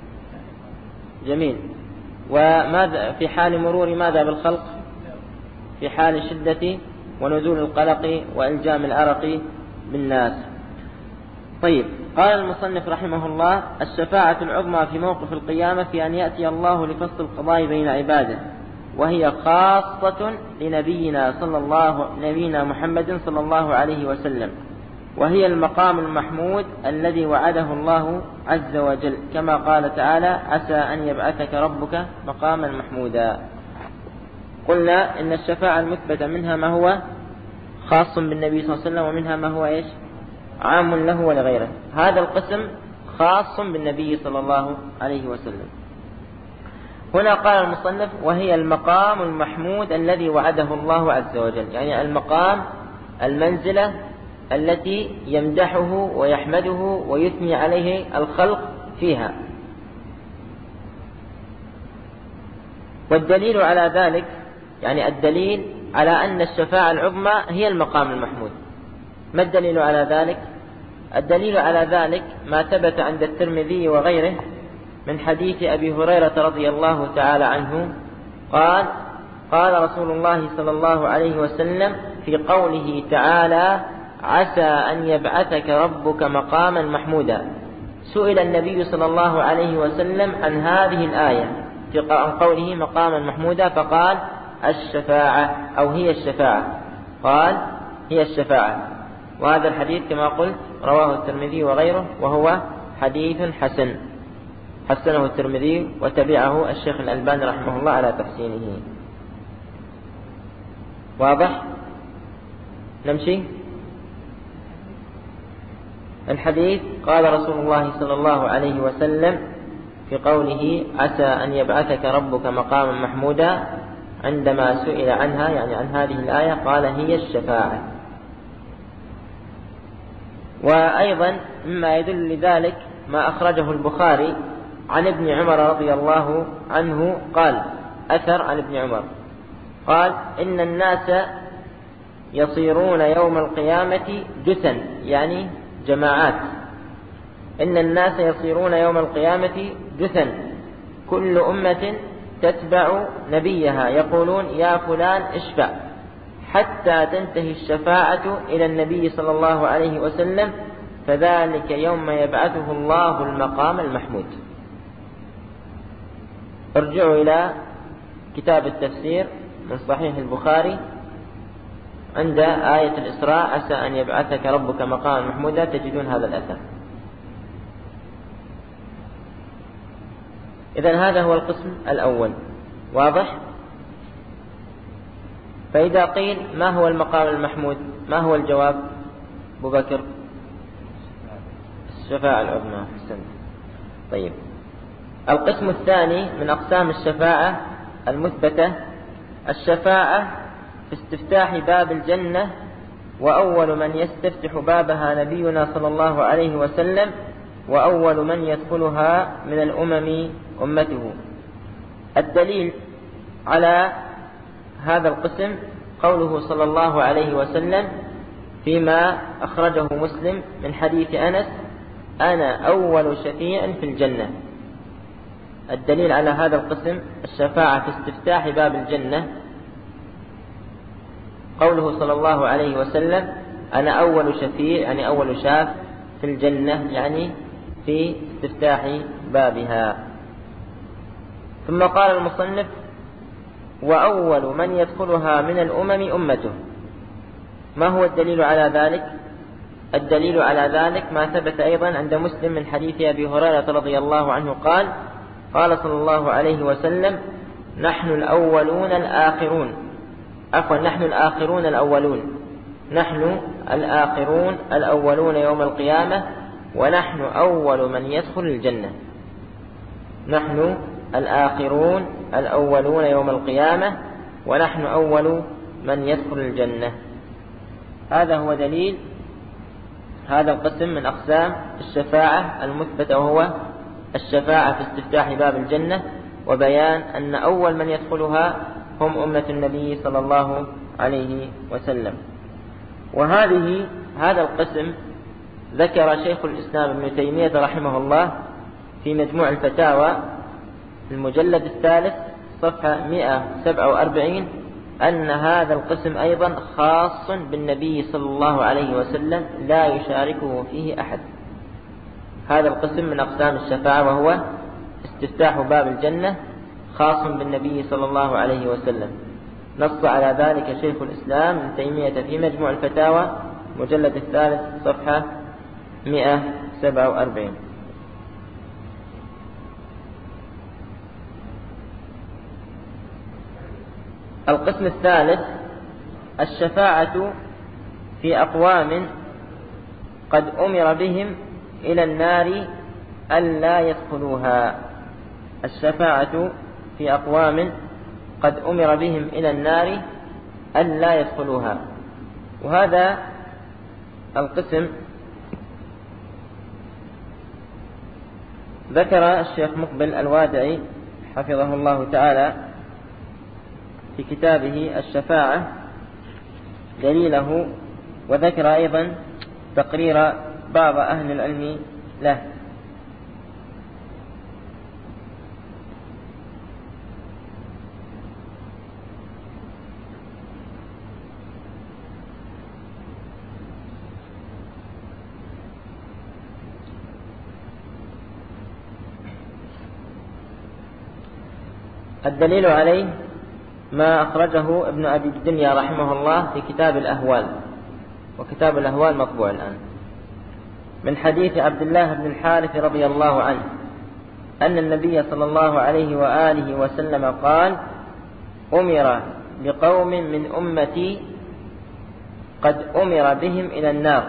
جميل. وماذا في حال مرور ماذا بالخلق؟ في حال الشدة ونزول القلق وإلجام الأرق بالناس. طيب، قال المصنف رحمه الله: الشفاعة العظمى في موقف القيامة في أن يأتي الله لفصل القضاء بين عباده، وهي خاصة لنبينا صلى الله نبينا محمد صلى الله عليه وسلم، وهي المقام المحمود الذي وعده الله عز وجل، كما قال تعالى: عسى أن يبعثك ربك مقاما محمودا. قلنا إن الشفاعة المثبتة منها ما هو خاص بالنبي صلى الله عليه وسلم، ومنها ما هو إيش؟ عام له ولغيره. هذا القسم خاص بالنبي صلى الله عليه وسلم. هنا قال المصنف: وهي المقام المحمود الذي وعده الله عز وجل، يعني المقام المنزلة التي يمدحه ويحمده ويثني عليه الخلق فيها. والدليل على ذلك، يعني الدليل على أن الشفاعة العظمى هي المقام المحمود. ما الدليل على ذلك؟ الدليل على ذلك ما ثبت عند الترمذي وغيره من حديث أبي هريرة رضي الله تعالى عنه قال: قال رسول الله صلى الله عليه وسلم في قوله تعالى: عسى أن يبعثك ربك مقاما محمودا، سئل النبي صلى الله عليه وسلم عن هذه الآية عن قوله مقاما محمودا، فقال: الشفاعة، أو هي الشفاعة. قال: هي الشفاعة. وهذا الحديث كما قلت رواه الترمذي وغيره، وهو حديث حسن، حسنه الترمذي وتبعه الشيخ الألباني رحمه الله على تحسينه. واضح؟ نمشي. الحديث: قال رسول الله صلى الله عليه وسلم في قوله: عسى أن يبعثك ربك مقاما محمودا، عندما سئل عنها يعني عن هذه الآية قال: هي الشفاعة. وأيضا مما يدل لذلك ما أخرجه البخاري عن ابن عمر رضي الله عنه قال: أثر عن ابن عمر قال: إن الناس يصيرون يوم القيامة جثا، يعني جماعات. إن الناس يصيرون يوم القيامة جثا، كل أمة تتبع نبيها، يقولون: يا فلان اشفع، حتى تنتهي الشفاعة إلى النبي صلى الله عليه وسلم، فذلك يوم يبعثه الله المقام المحمود. ارجعوا إلى كتاب التفسير من صحيح البخاري عند آية الإسراء: عسى أن يبعثك ربك مقاما محمودا، تجدون هذا الأثر. إذن هذا هو القسم الأول. واضح؟ فإذا قيل ما هو المقام المحمود، ما هو الجواب؟ أبو بكر: الشفاعة العظمى. حسن. طيب، القسم الثاني من أقسام الشفاعة المثبتة: الشفاعة في استفتاح باب الجنة، وأول من يستفتح بابها نبينا صلى الله عليه وسلم، وأول من يدخلها من الأمم أمته. الدليل على هذا القسم قوله صلى الله عليه وسلم فيما أخرجه مسلم من حديث أنس: أنا أول شفيع في الجنة. الدليل على هذا القسم الشفاعة في استفتاح باب الجنة قوله صلى الله عليه وسلم: أنا أول شفيع، يعني أول شاف في الجنة، يعني في استفتاح بابها. ثم قال المصنف: وأول من يدخلها من الأمم أمته. ما هو الدليل على ذلك؟ الدليل على ذلك ما ثبت أيضا عند مسلم من حديث أبي هريرة رضي الله عنه قال: قال صلى الله عليه وسلم: نحن الأولون الآخرون، عفوا نحن الآخرون الأولون، نحن الآخرون الأولون يوم القيامة، ونحن أول من يدخل الجنة. نحن الآخرون الأولون يوم القيامة، ونحن أول من يدخل الجنة. هذا هو دليل هذا القسم من أقسام الشفاعة المثبتة، وهو الشفاعة في استفتاح باب الجنة، وبيان أن أول من يدخلها هم أمة النبي صلى الله عليه وسلم. وهذه هذا القسم ذكر شيخ الإسلام ابن تيمية رحمه الله في مجموع الفتاوى المجلد الثالث صفحة مئة وسبعة وأربعين أن هذا القسم أيضا خاص بالنبي صلى الله عليه وسلم لا يشاركه فيه أحد. هذا القسم من أقسام الشفاعة وهو استفتاح باب الجنة خاص بالنبي صلى الله عليه وسلم. نص على ذلك شيخ الإسلام ابن تيمية في مجموع الفتاوى مجلد الثالث صفحة مئة وسبعة وأربعين. القسم الثالث الشفاعة في أقوام قد أمر بهم إلى النار ألا يدخلوها. الشفاعة في أقوام قد أمر بهم إلى النار ألا يدخلوها. وهذا القسم ذكر الشيخ مقبل الوادعي حفظه الله تعالى في كتابه الشفاعة دليله، وذكر أيضا تقرير بعض أهل العلم له. الدليل عليه ما أخرجه ابن أبي الدنيا رحمه الله في كتاب الأهوال، وكتاب الأهوال مطبوع الآن، من حديث عبد الله بن الحارث رضي الله عنه أن النبي صلى الله عليه وآله وسلم قال: أمر بقوم من أمتي قد أمر بهم إلى النار.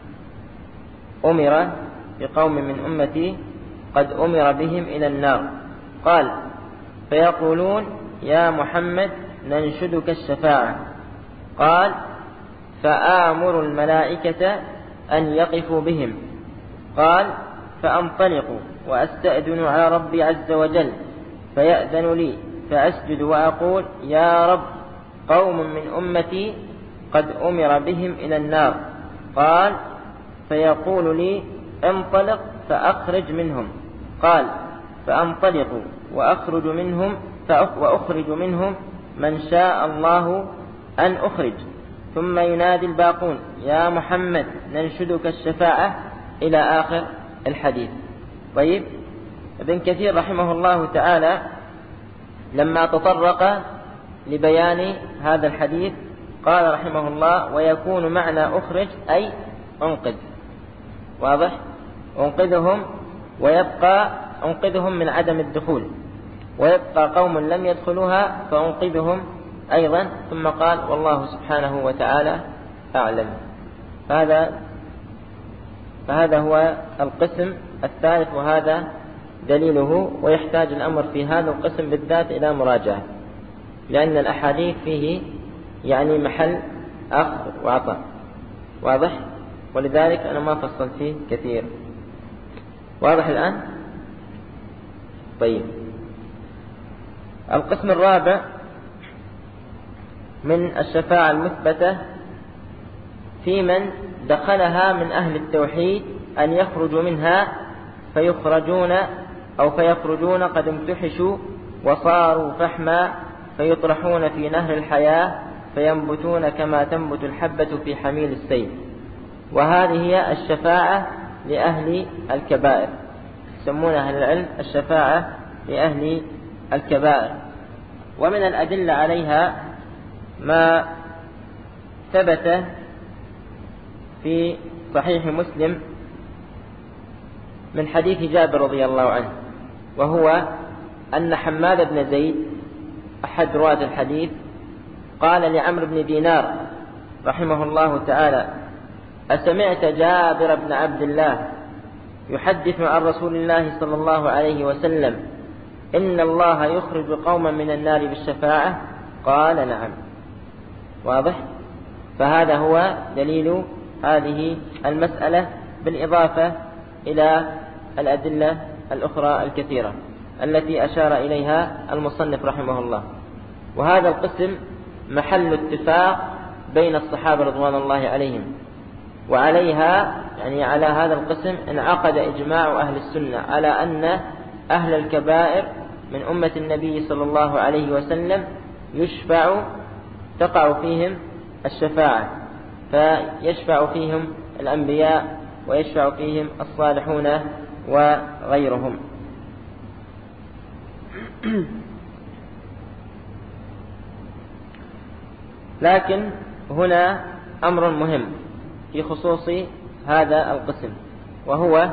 أمر بقوم من أمتي قد أمر بهم إلى النار. قال: فيقولون: يا محمد ننشدك الشفاعة. قال: فآمر الملائكة أن يقفوا بهم. قال: فأنطلق وأستأذن على ربي عز وجل فيأذن لي فأسجد وأقول: يا رب قوم من أمتي قد أمر بهم إلى النار. قال: فيقول لي: انطلق فأخرج منهم. قال: فأنطلق وأخرج منهم وأخرج منهم من شاء الله أن أخرج. ثم ينادي الباقون: يا محمد ننشدك الشفاعة، إلى آخر الحديث. طيب، ابن كثير رحمه الله تعالى لما تطرق لبيان هذا الحديث قال رحمه الله: ويكون معنى أخرج أي أنقذ. واضح؟ أنقذهم، ويبقى أنقذهم من عدم الدخول، ويبقى قوم لم يدخلوها فأنقذهم أيضا. ثم قال: والله سبحانه وتعالى أعلم. هذا فهذا هو القسم الثالث، وهذا دليله. ويحتاج الأمر في هذا القسم بالذات إلى مراجعة، لأن الأحاديث فيه يعني محل أخذ وعطاء. واضح؟ ولذلك أنا ما فصلت فيه كثير. واضح الآن؟ طيب، القسم الرابع من الشفاعة المثبتة في من دخلها من أهل التوحيد أن يخرجوا منها فيخرجون أو فيخرجون قد امتحشوا وصاروا فحما فيطرحون في نهر الحياة فينبتون كما تنبت الحبة في حميل السيل. وهذه هي الشفاعة لأهل الكبائر، يسمون أهل العلم الشفاعة لأهل الكبائر. ومن الأدلة عليها ما ثبت في صحيح مسلم من حديث جابر رضي الله عنه، وهو أن حماد بن زيد أحد رواة الحديث قال لعمرو بن دينار رحمه الله تعالى: أسمعت جابر بن عبد الله يحدث عن رسول الله صلى الله عليه وسلم إن الله يخرج قوما من النار بالشفاعة؟ قال: نعم. واضح؟ فهذا هو دليل هذه المسألة، بالإضافة إلى الأدلة الأخرى الكثيرة التي أشار إليها المصنف رحمه الله. وهذا القسم محل اتفاق بين الصحابة رضوان الله عليهم، وعليها يعني على هذا القسم انعقد إجماع أهل السنة على أن أهل الكبائر من أمة النبي صلى الله عليه وسلم يشفع تقع فيهم الشفاعة، فيشفع فيهم الأنبياء ويشفع فيهم الصالحون وغيرهم. لكن هنا أمر مهم في خصوص هذا القسم، وهو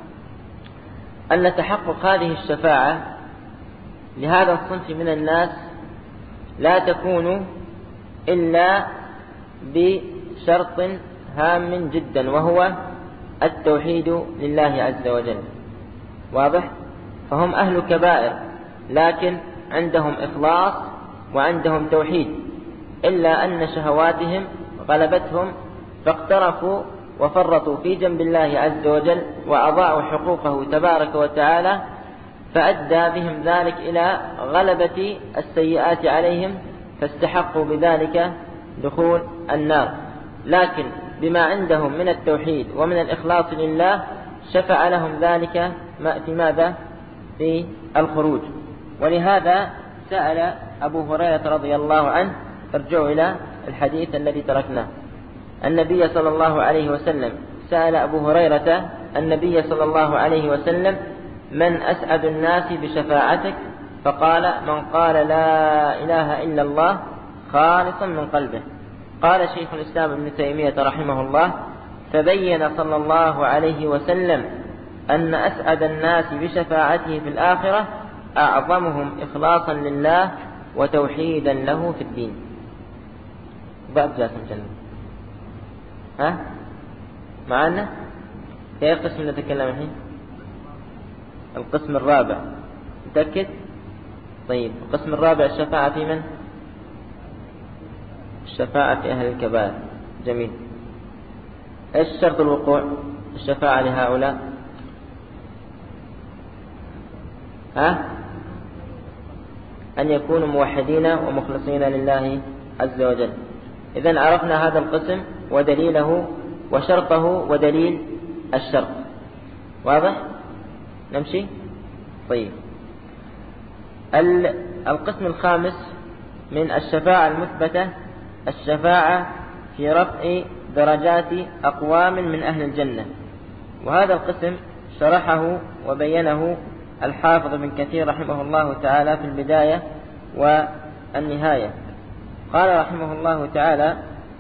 أن تحقق هذه الشفاعة لهذا الصنف من الناس لا تكون إلا بشرط هام جدا، وهو التوحيد لله عز وجل. واضح؟ فهم أهل كبائر لكن عندهم إخلاص وعندهم توحيد، إلا أن شهواتهم غلبتهم فاقترفوا وفرطوا في جنب الله عز وجل وأضاعوا حقوقه تبارك وتعالى، فأدى بهم ذلك إلى غلبة السيئات عليهم، فاستحقوا بذلك دخول النار. لكن بما عندهم من التوحيد ومن الإخلاص لله شفع لهم ذلك في ماذا؟ في الخروج. ولهذا سأل أبو هريرة رضي الله عنه، ارجعوا إلى الحديث الذي تركناه، النبي صلى الله عليه وسلم سأل أبو هريرة النبي صلى الله عليه وسلم: من أسعد الناس بشفاعتك؟ فقال: من قال لا إله إلا الله خالصا من قلبه. قال شيخ الإسلام ابن تيمية رحمه الله: فبين صلى الله عليه وسلم أن أسعد الناس بشفاعته في الآخرة أعظمهم إخلاصا لله وتوحيدا له في الدين. باب جاسم جنة. ها معنا في أي قسم نتكلم الحين؟ القسم الرابع. متأكد؟ طيب، القسم الرابع الشفاعة في من؟ الشفاعة في أهل الكبائر. جميل. إيش شرط الوقوع الشفاعة لهؤلاء؟ ها؟ أن يكونوا موحدين ومخلصين لله عز وجل. إذن عرفنا هذا القسم ودليله وشرطه ودليل الشرط. واضح؟ نمشي؟ طيب. القسم الخامس من الشفاعة المثبتة الشفاعة في رفع درجات أقوام من أهل الجنة. وهذا القسم شرحه وبينه الحافظ ابن كثير رحمه الله تعالى في البداية والنهاية. قال رحمه الله تعالى: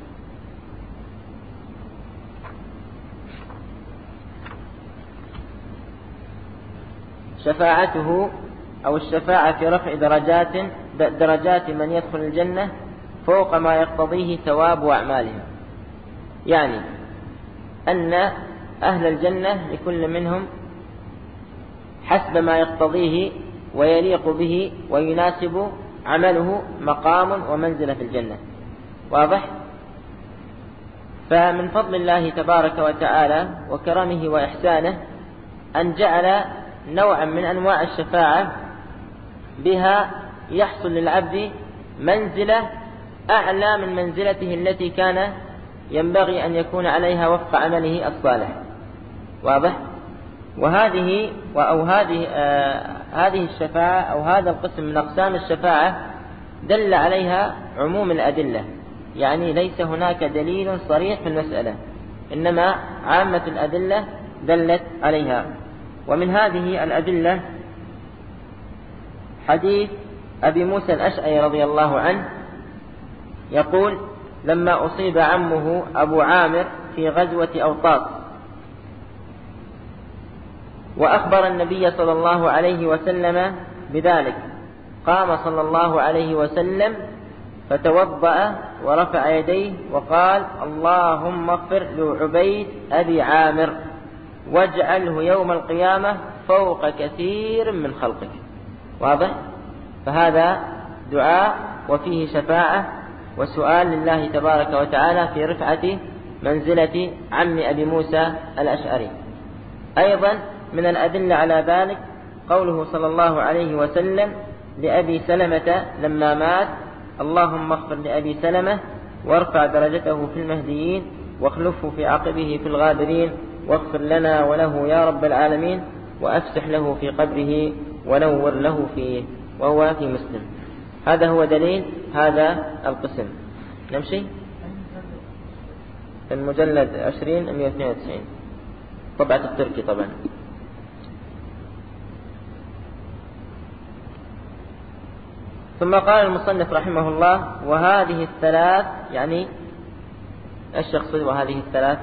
شفاعته أو الشفاعة في رفع درجات درجات من يدخل الجنة فوق ما يقتضيه ثواب أعمالهم. يعني أن أهل الجنة لكل منهم حسب ما يقتضيه ويليق به ويناسب عمله مقام ومنزلة في الجنة. واضح؟ فمن فضل الله تبارك وتعالى وكرمه وإحسانه أن جعل نوعا من أنواع الشفاعة بها يحصل للعبد منزلة أعلى من منزلته التي كان ينبغي أن يكون عليها وفق عمله الصالح. واضح؟ وهذه أو هذه آه هذه الشفاعة أو هذا القسم من أقسام الشفاعة دل عليها عموم الأدلة، يعني ليس هناك دليل صريح في المسألة، إنما عامة الأدلة دلت عليها. ومن هذه الأدلة حديث أبي موسى الأشعري رضي الله عنه يقول: لما أصيب عمه أبو عامر في غزوة أوطاس وأخبر النبي صلى الله عليه وسلم بذلك، قام صلى الله عليه وسلم فتوضأ ورفع يديه وقال: اللهم اغفر لعبيد أبي عامر واجعله يوم القيامة فوق كثير من خلقك. واضح؟ فهذا دعاء وفيه شفاعة وسؤال لله تبارك وتعالى في رفعة منزلة عم أبي موسى الأشعري. أيضا من الأدلة على ذلك قوله صلى الله عليه وسلم لأبي سلمة لما مات: اللهم اغفر لأبي سلمة وارفع درجته في المهديين واخلفه في عقبه في الغابرين واغفر لنا وله يا رب العالمين وأفسح له في قبره ونور له فيه، وهو في مسلم. هذا هو دليل هذا القسم. نمشي المجلد عشرين مئة واثنين وتسعين طبعة التركي طبعا. ثم قال المصنف رحمه الله: وهذه الثلاث، يعني ايش يقصد وهذه الثلاث؟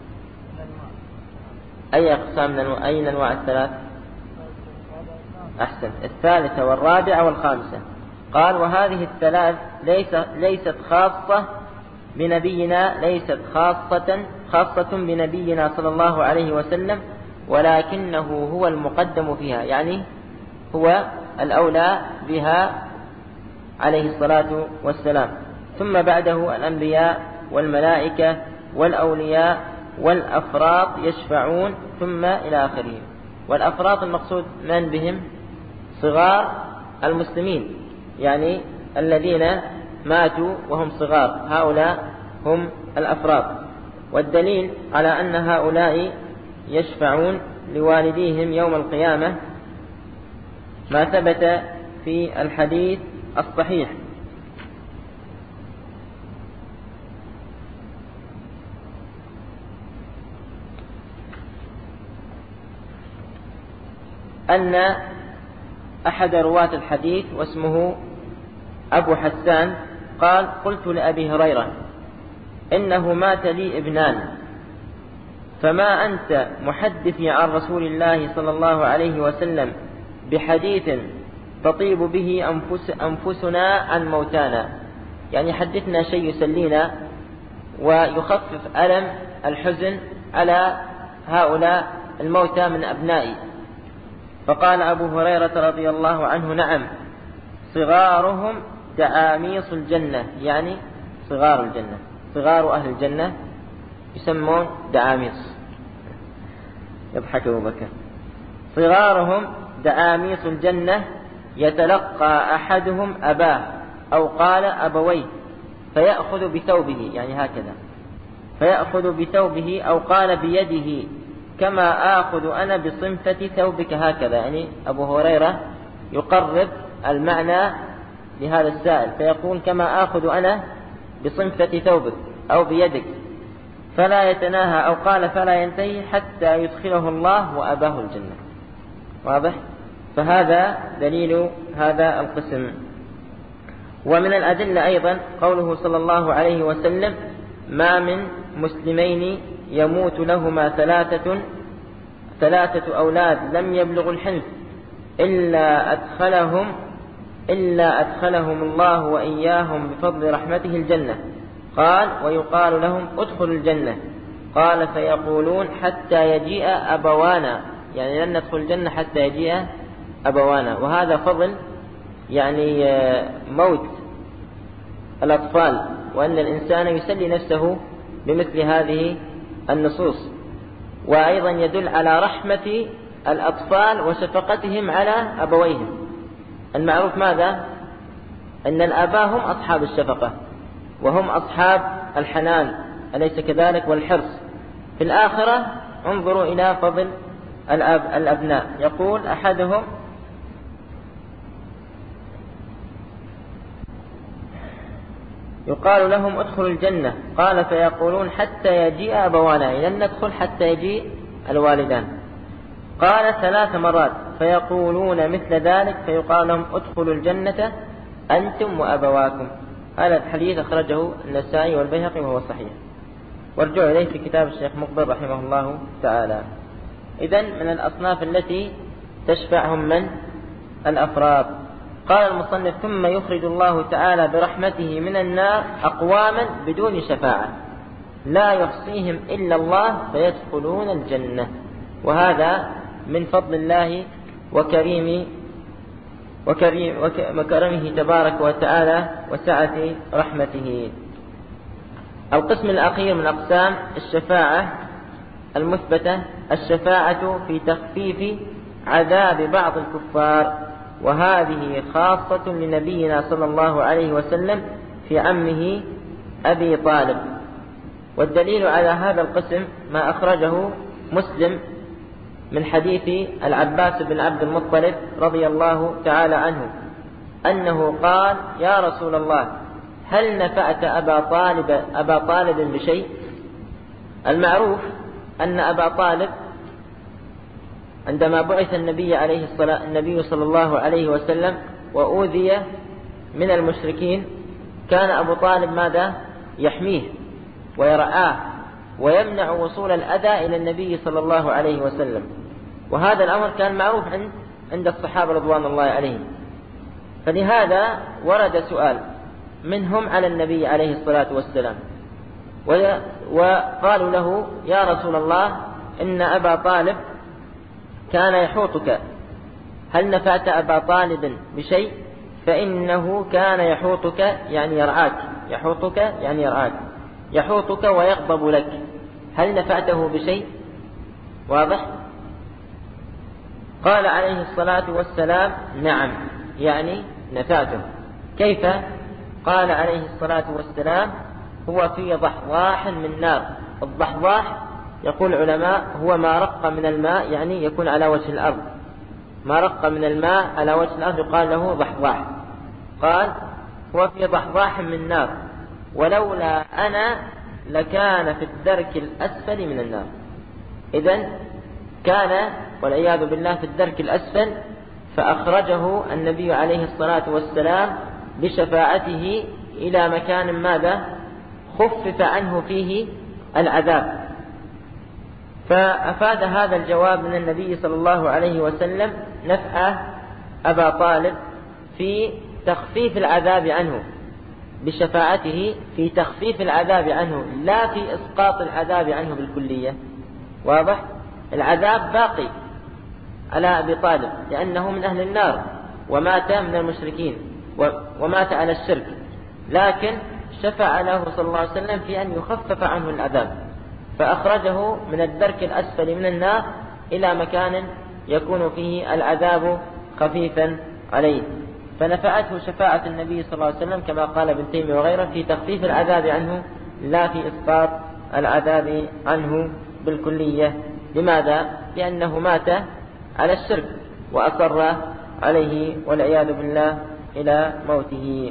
أي أقسام من أنواع أي أنواع الثلاث؟ أحسن، الثالثة والرابعة والخامسة. قال: وهذه الثلاث ليس ليست خاصة بنبينا ليست خاصة خاصة بنبينا صلى الله عليه وسلم، ولكنه هو المقدم فيها، يعني هو الأولى بها عليه الصلاة والسلام، ثم بعده الأنبياء والملائكة والأولياء والأفراط يشفعون، ثم إلى آخره. والأفراط المقصود من بهم؟ صغار المسلمين، يعني الذين ماتوا وهم صغار، هؤلاء هم الأفراط. والدليل على أن هؤلاء يشفعون لوالديهم يوم القيامة ما ثبت في الحديث الصحيح أن أحد رواة الحديث واسمه أبو حسان قال: قلت لأبي هريرة: إنه مات لي ابنان، فما أنت محدثي عن رسول الله صلى الله عليه وسلم بحديث تطيب به أنفس أنفسنا عن موتانا، يعني حدثنا شيء يسلينا ويخفف ألم الحزن على هؤلاء الموتى من أبنائي. فقال أبو هريرة رضي الله عنه: نعم، صغارهم دعاميص الجنة، يعني صغار الجنة، صغار أهل الجنة يسمون دعاميص. يضحك أبو بكر. صغارهم دعاميص الجنة، يتلقى أحدهم أباه أو قال أبويه فيأخذ بثوبه، يعني هكذا، فيأخذ بثوبه أو قال بيده كما آخذ أنا بصنفة ثوبك، هكذا. يعني أبو هريرة يقرب المعنى لهذا السائل، فيقول: كما آخذ أنا بصنفة ثوبك أو بيدك، فلا يتناهى أو قال فلا ينتهي حتى يدخله الله وأباه الجنة. واضح؟ فهذا دليل هذا القسم. ومن الأدلة أيضا قوله صلى الله عليه وسلم: ما من مسلمين يموت لهما ثلاثة ثلاثة أولاد لم يبلغوا الحنث إلا أدخلهم إلا أدخلهم الله وإياهم بفضل رحمته الجنة. قال: ويقال لهم: ادخلوا الجنة. قال: فيقولون: حتى يجيء أبوانا، يعني لن ندخل الجنة حتى يجيء أبوانا. وهذا فضل يعني موت الأطفال، وأن الإنسان يسلي نفسه بمثل هذه النصوص. وأيضا يدل على رحمة الأطفال وشفقتهم على أبويهم. المعروف ماذا؟ أن الآباء هم أصحاب الشفقة وهم أصحاب الحنان، أليس كذلك؟ والحرص. في الآخرة انظروا إلى فضل الأب الأبناء. يقول أحدهم: يقال لهم: ادخلوا الجنة. قال: فيقولون: حتى يجيء أبوانا، لن ندخل حتى يجيء الوالدان. قال: ثلاث مرات. فيقولون مثل ذلك، فيقال لهم: ادخلوا الجنة أنتم وأبواكم. هذا الحديث أخرجه النسائي والبيهقي وهو صحيح، وارجعوا إليه في كتاب الشيخ مقبل رحمه الله تعالى. إذن من الأصناف التي تشفعهم من الأفراد. قال المصنف: ثم يخرج الله تعالى برحمته من النار أقواما بدون شفاعة لا يحصيهم إلا الله فيدخلون الجنة. وهذا من فضل الله وكريم وكريم وكرمه تبارك وتعالى وسعة رحمته. القسم الأخير من أقسام الشفاعة المثبتة: الشفاعة في تخفيف عذاب بعض الكفار، وهذه خاصة لنبينا صلى الله عليه وسلم في عمه أبي طالب. والدليل على هذا القسم ما أخرجه مسلم من حديث العباس بن عبد المطلب رضي الله تعالى عنه أنه قال: يا رسول الله، هل نفعت أبا طالب, أبا طالب بشيء؟ المعروف أن أبا طالب عندما بعث النبي عليه الصلاة النبي صلى الله عليه وسلم وأوذي من المشركين، كان أبو طالب ماذا؟ يحميه ويرعاه ويمنع وصول الأذى إلى النبي صلى الله عليه وسلم. وهذا الأمر كان معروف عند عند الصحابة رضوان الله عليهم. فلهذا ورد سؤال منهم على النبي عليه الصلاة والسلام، وقالوا له: يا رسول الله، إن أبا طالب كان يحوطك، هل نفعت أبا طالب بشيء؟ فإنه كان يحوطك يعني يرعاك، يحوطك يعني يرعاك، يحوطك ويغضب لك، هل نفعته بشيء؟ واضح؟ قال عليه الصلاة والسلام: نعم، يعني نفعته. كيف؟ قال عليه الصلاة والسلام: هو في ضحضاح من نار. الضحضاح يقول العلماء هو ما رق من الماء، يعني يكون على وجه الأرض، ما رق من الماء على وجه الأرض يقال له ضحضاح. قال: هو في ضحضاح من نار، ولولا أنا لكان في الدرك الأسفل من النار. إذن كان والعياذ بالله في الدرك الأسفل، فأخرجه النبي عليه الصلاة والسلام بشفاعته إلى مكان ماذا؟ خفف عنه فيه العذاب. فأفاد هذا الجواب من النبي صلى الله عليه وسلم نفع أبا طالب في تخفيف العذاب عنه، بشفاعته في تخفيف العذاب عنه، لا في إسقاط العذاب عنه بالكلية. واضح؟ العذاب باقي على أبي طالب لأنه من أهل النار ومات من المشركين ومات على الشرك، لكن شفع له صلى الله عليه وسلم في أن يخفف عنه العذاب، فأخرجه من الدرك الأسفل من النار إلى مكان يكون فيه العذاب خفيفا عليه. فنفعته شفاعة النبي صلى الله عليه وسلم كما قال ابن تيمية وغيره في تخفيف العذاب عنه، لا في إسقاط العذاب عنه بالكلية. لماذا؟ لأنه مات على الشرك وأصر عليه والعياذ بالله إلى موته.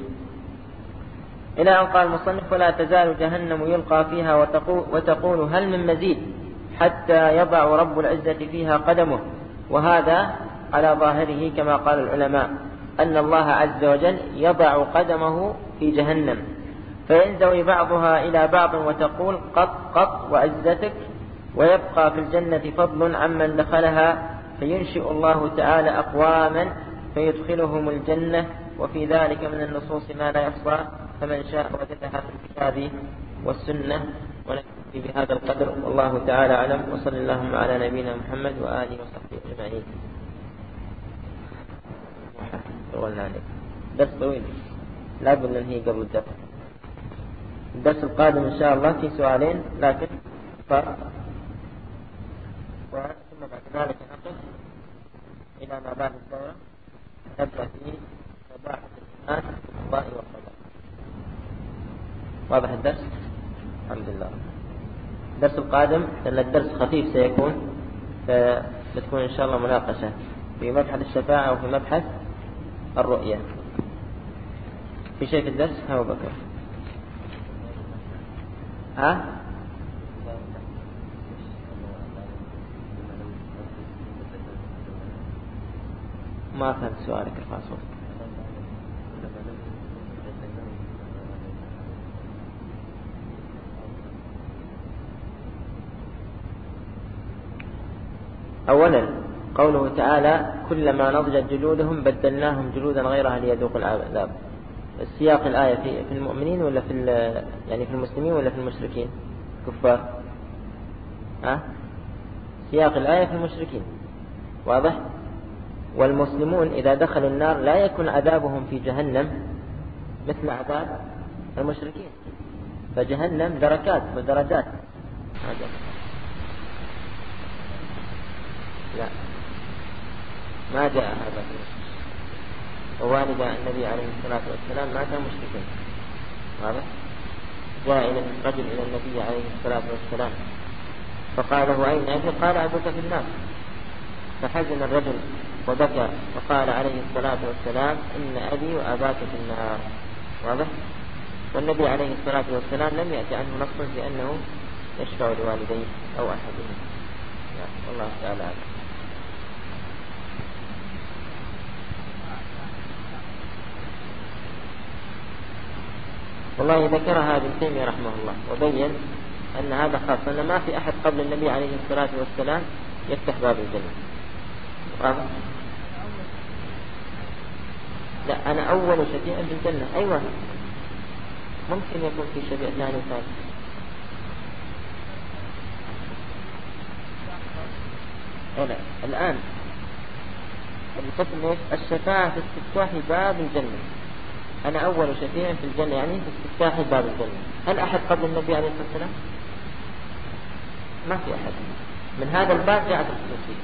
إلى أن قال المصنف: ولا تزال جهنم يلقى فيها وتقول, وتقول هل من مزيد حتى يضع رب العزة فيها قدمه. وهذا على ظاهره كما قال العلماء أن الله عز وجل يضع قدمه في جهنم، فينزوي بعضها إلى بعض وتقول قط قط وعزتك، ويبقى في الجنة فضل عمن دخلها، فينشئ الله تعالى أقواما فيدخلهم الجنة، وفي ذلك من النصوص ما لا يحصى، فمن شاء وجدها في الكتاب والسنة. ونكتفي بهذا القدر، والله تعالى أعلم، وصلى اللهم على نبينا محمد وآله وصحبه أجمعين. طولنا عليك، درس طويل لا بد ننهي قبل الدرس. الدرس القادم إن شاء الله في سؤالين لكن فرق، ثم بعد ذلك نقف إلى ما بعد الدورة، نبدأ في مباحث الإيمان بالقضاء والقدر. واضح الدرس؟ الحمد لله. الدرس القادم لأن الدرس خفيف سيكون، فبتكون إن شاء الله مناقشة في مبحث الشفاعة وفي مبحث الرؤية. في شيء في الدرس؟ ها أبو بكر. ها؟ ما فهمت سؤالك، ارفع صوتك. أولا قوله تعالى كلما نضجت جلودهم بدلناهم جلودا غيرها ليذوقوا العذاب. السياق الآية في في المؤمنين ولا في يعني في المسلمين ولا في المشركين كفار؟ ها؟ سياق الآية في المشركين. واضح؟ والمسلمون إذا دخلوا النار لا يكون عذابهم في جهنم مثل عذاب المشركين، فجهنم دركات ودرجات. لا ما جاء هذا. ووالد النبي عليه الصلاة والسلام ما كان مشركين. واضح؟ جاء إلى الرجل إلى النبي عليه الصلاة والسلام فقال له أين أبي؟ قال أبوك في النار. فحزن الرجل وبكى وقال عليه الصلاة والسلام إن أبي وأباك في النار. واضح؟ والنبي عليه الصلاة والسلام لم يأتي عنه نص بأنه يشفع لوالديه أو أحدهم. والله تعالى أعلم. والله ذكرها ابن تيمية رحمه الله وبين أن هذا خاص، أن ما في أحد قبل النبي عليه الصلاة والسلام يفتح باب الجنة. واضح؟ لا، أنا أول شفيع في الجنة. أيوة، ممكن يكون في شفيع ثاني ثالث. لا، الآن القسم الشفاعة في استفتاح باب الجنة. أنا أول شفيع في الجنة يعني في استفتاح باب الجنة. هل أحد قبل النبي عليه الصلاة والسلام؟ ما في أحد. من هذا الباب جاءت الخصوصية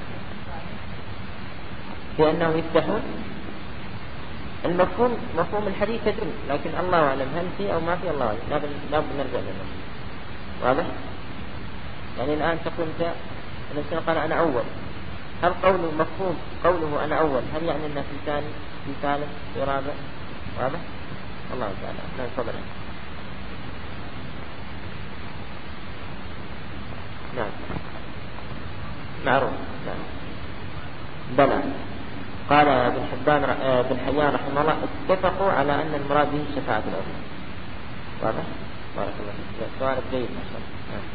بأنه يفتحون. المفهوم مفهوم الحديث يدل، لكن الله أعلم هل في أو ما في، الله أعلم. لا بد نرجع لنا. واضح؟ يعني الآن تقول أنت الإنسان قال أنا أول، هل قوله مفهوم قوله أنا أول هل يعني أنه في ثاني في ثالث في رابع؟ واضح؟ الله تعالى لا يفضل. نعم معروف. نعم بلى. قال ابن حبان ابن حيان رحمه الله اتفقوا على أن المراد به شفاعة العظمى. واضح؟ بارك الله فيك. سؤال جيد ما شاء الله.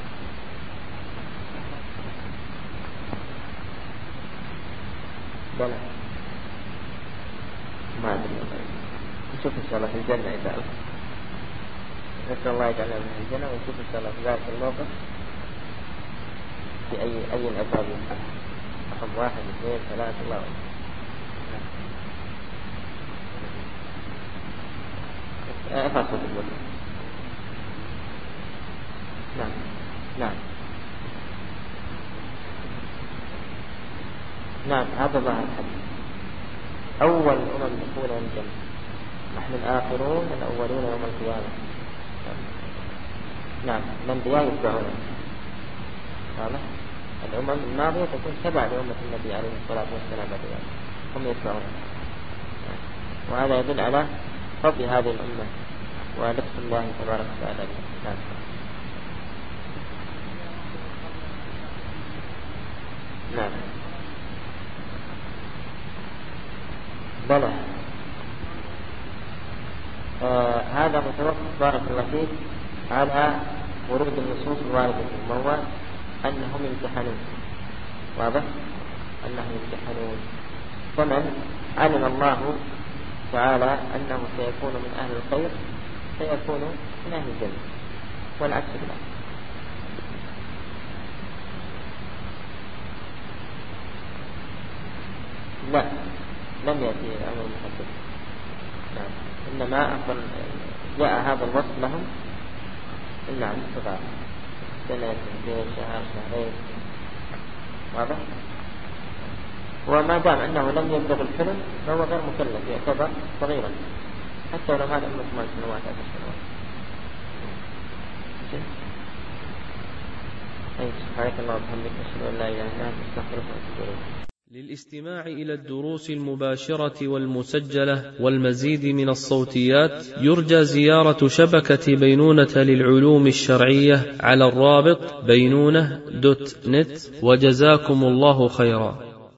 بلى ما أدري، نشوف إن شاء الله في الجنة إذا الله. نسأل الله يجعلنا من الجنة، ونشوف إن شاء الله في ذلك الموقف في أي أي الأبواب يفتح. رقم واحد اثنين ثلاثة الله. افعل صوت الوجه. نعم نعم نعم هذا ظاهر الحديث. أول الأمم دخولا الجنة نحن الآخرون الأولون يوم القيامة. نعم الأنبياء يتبعون. واضح؟ الأمم الماضية تكون تبع لأمة النبي عليه الصلاة والسلام بعد ذلك، هم يتبعون. وهذا يدل على فضل هذه الأمة ولطف الله تبارك وتعالى بها. نعم نعم بلى. آه هذا متوقف بارك الله فيك على ورود النصوص الواردة في المواد أنهم يمتحنون. واضح؟ أنهم يمتحنون. فمن علم الله تعالى أنه سيكون من أهل الخير سيكون من أهل الجنة، والعكس بالعكس. لا، لم يأتي الأمر محدد. نعم إنما أفضل جاء هذا الوصف لهم. نعم صغار سنة سنتين شهر شهرين. واضح؟ وما دام أنه لم يبلغ الحلم فهو غير مكلف، يعتبر صغيرا حتى لو هذا أمه ثمان سنوات أو سنوات. أي سبحانك الله وبحمدك أشهد أن لا إله إلا أنت أستغفرك وأتوب إليك. للاستماع إلى الدروس المباشرة والمسجلة والمزيد من الصوتيات يرجى زيارة شبكة بينونة للعلوم الشرعية على الرابط بينونة دوت نت. وجزاكم الله خيرا.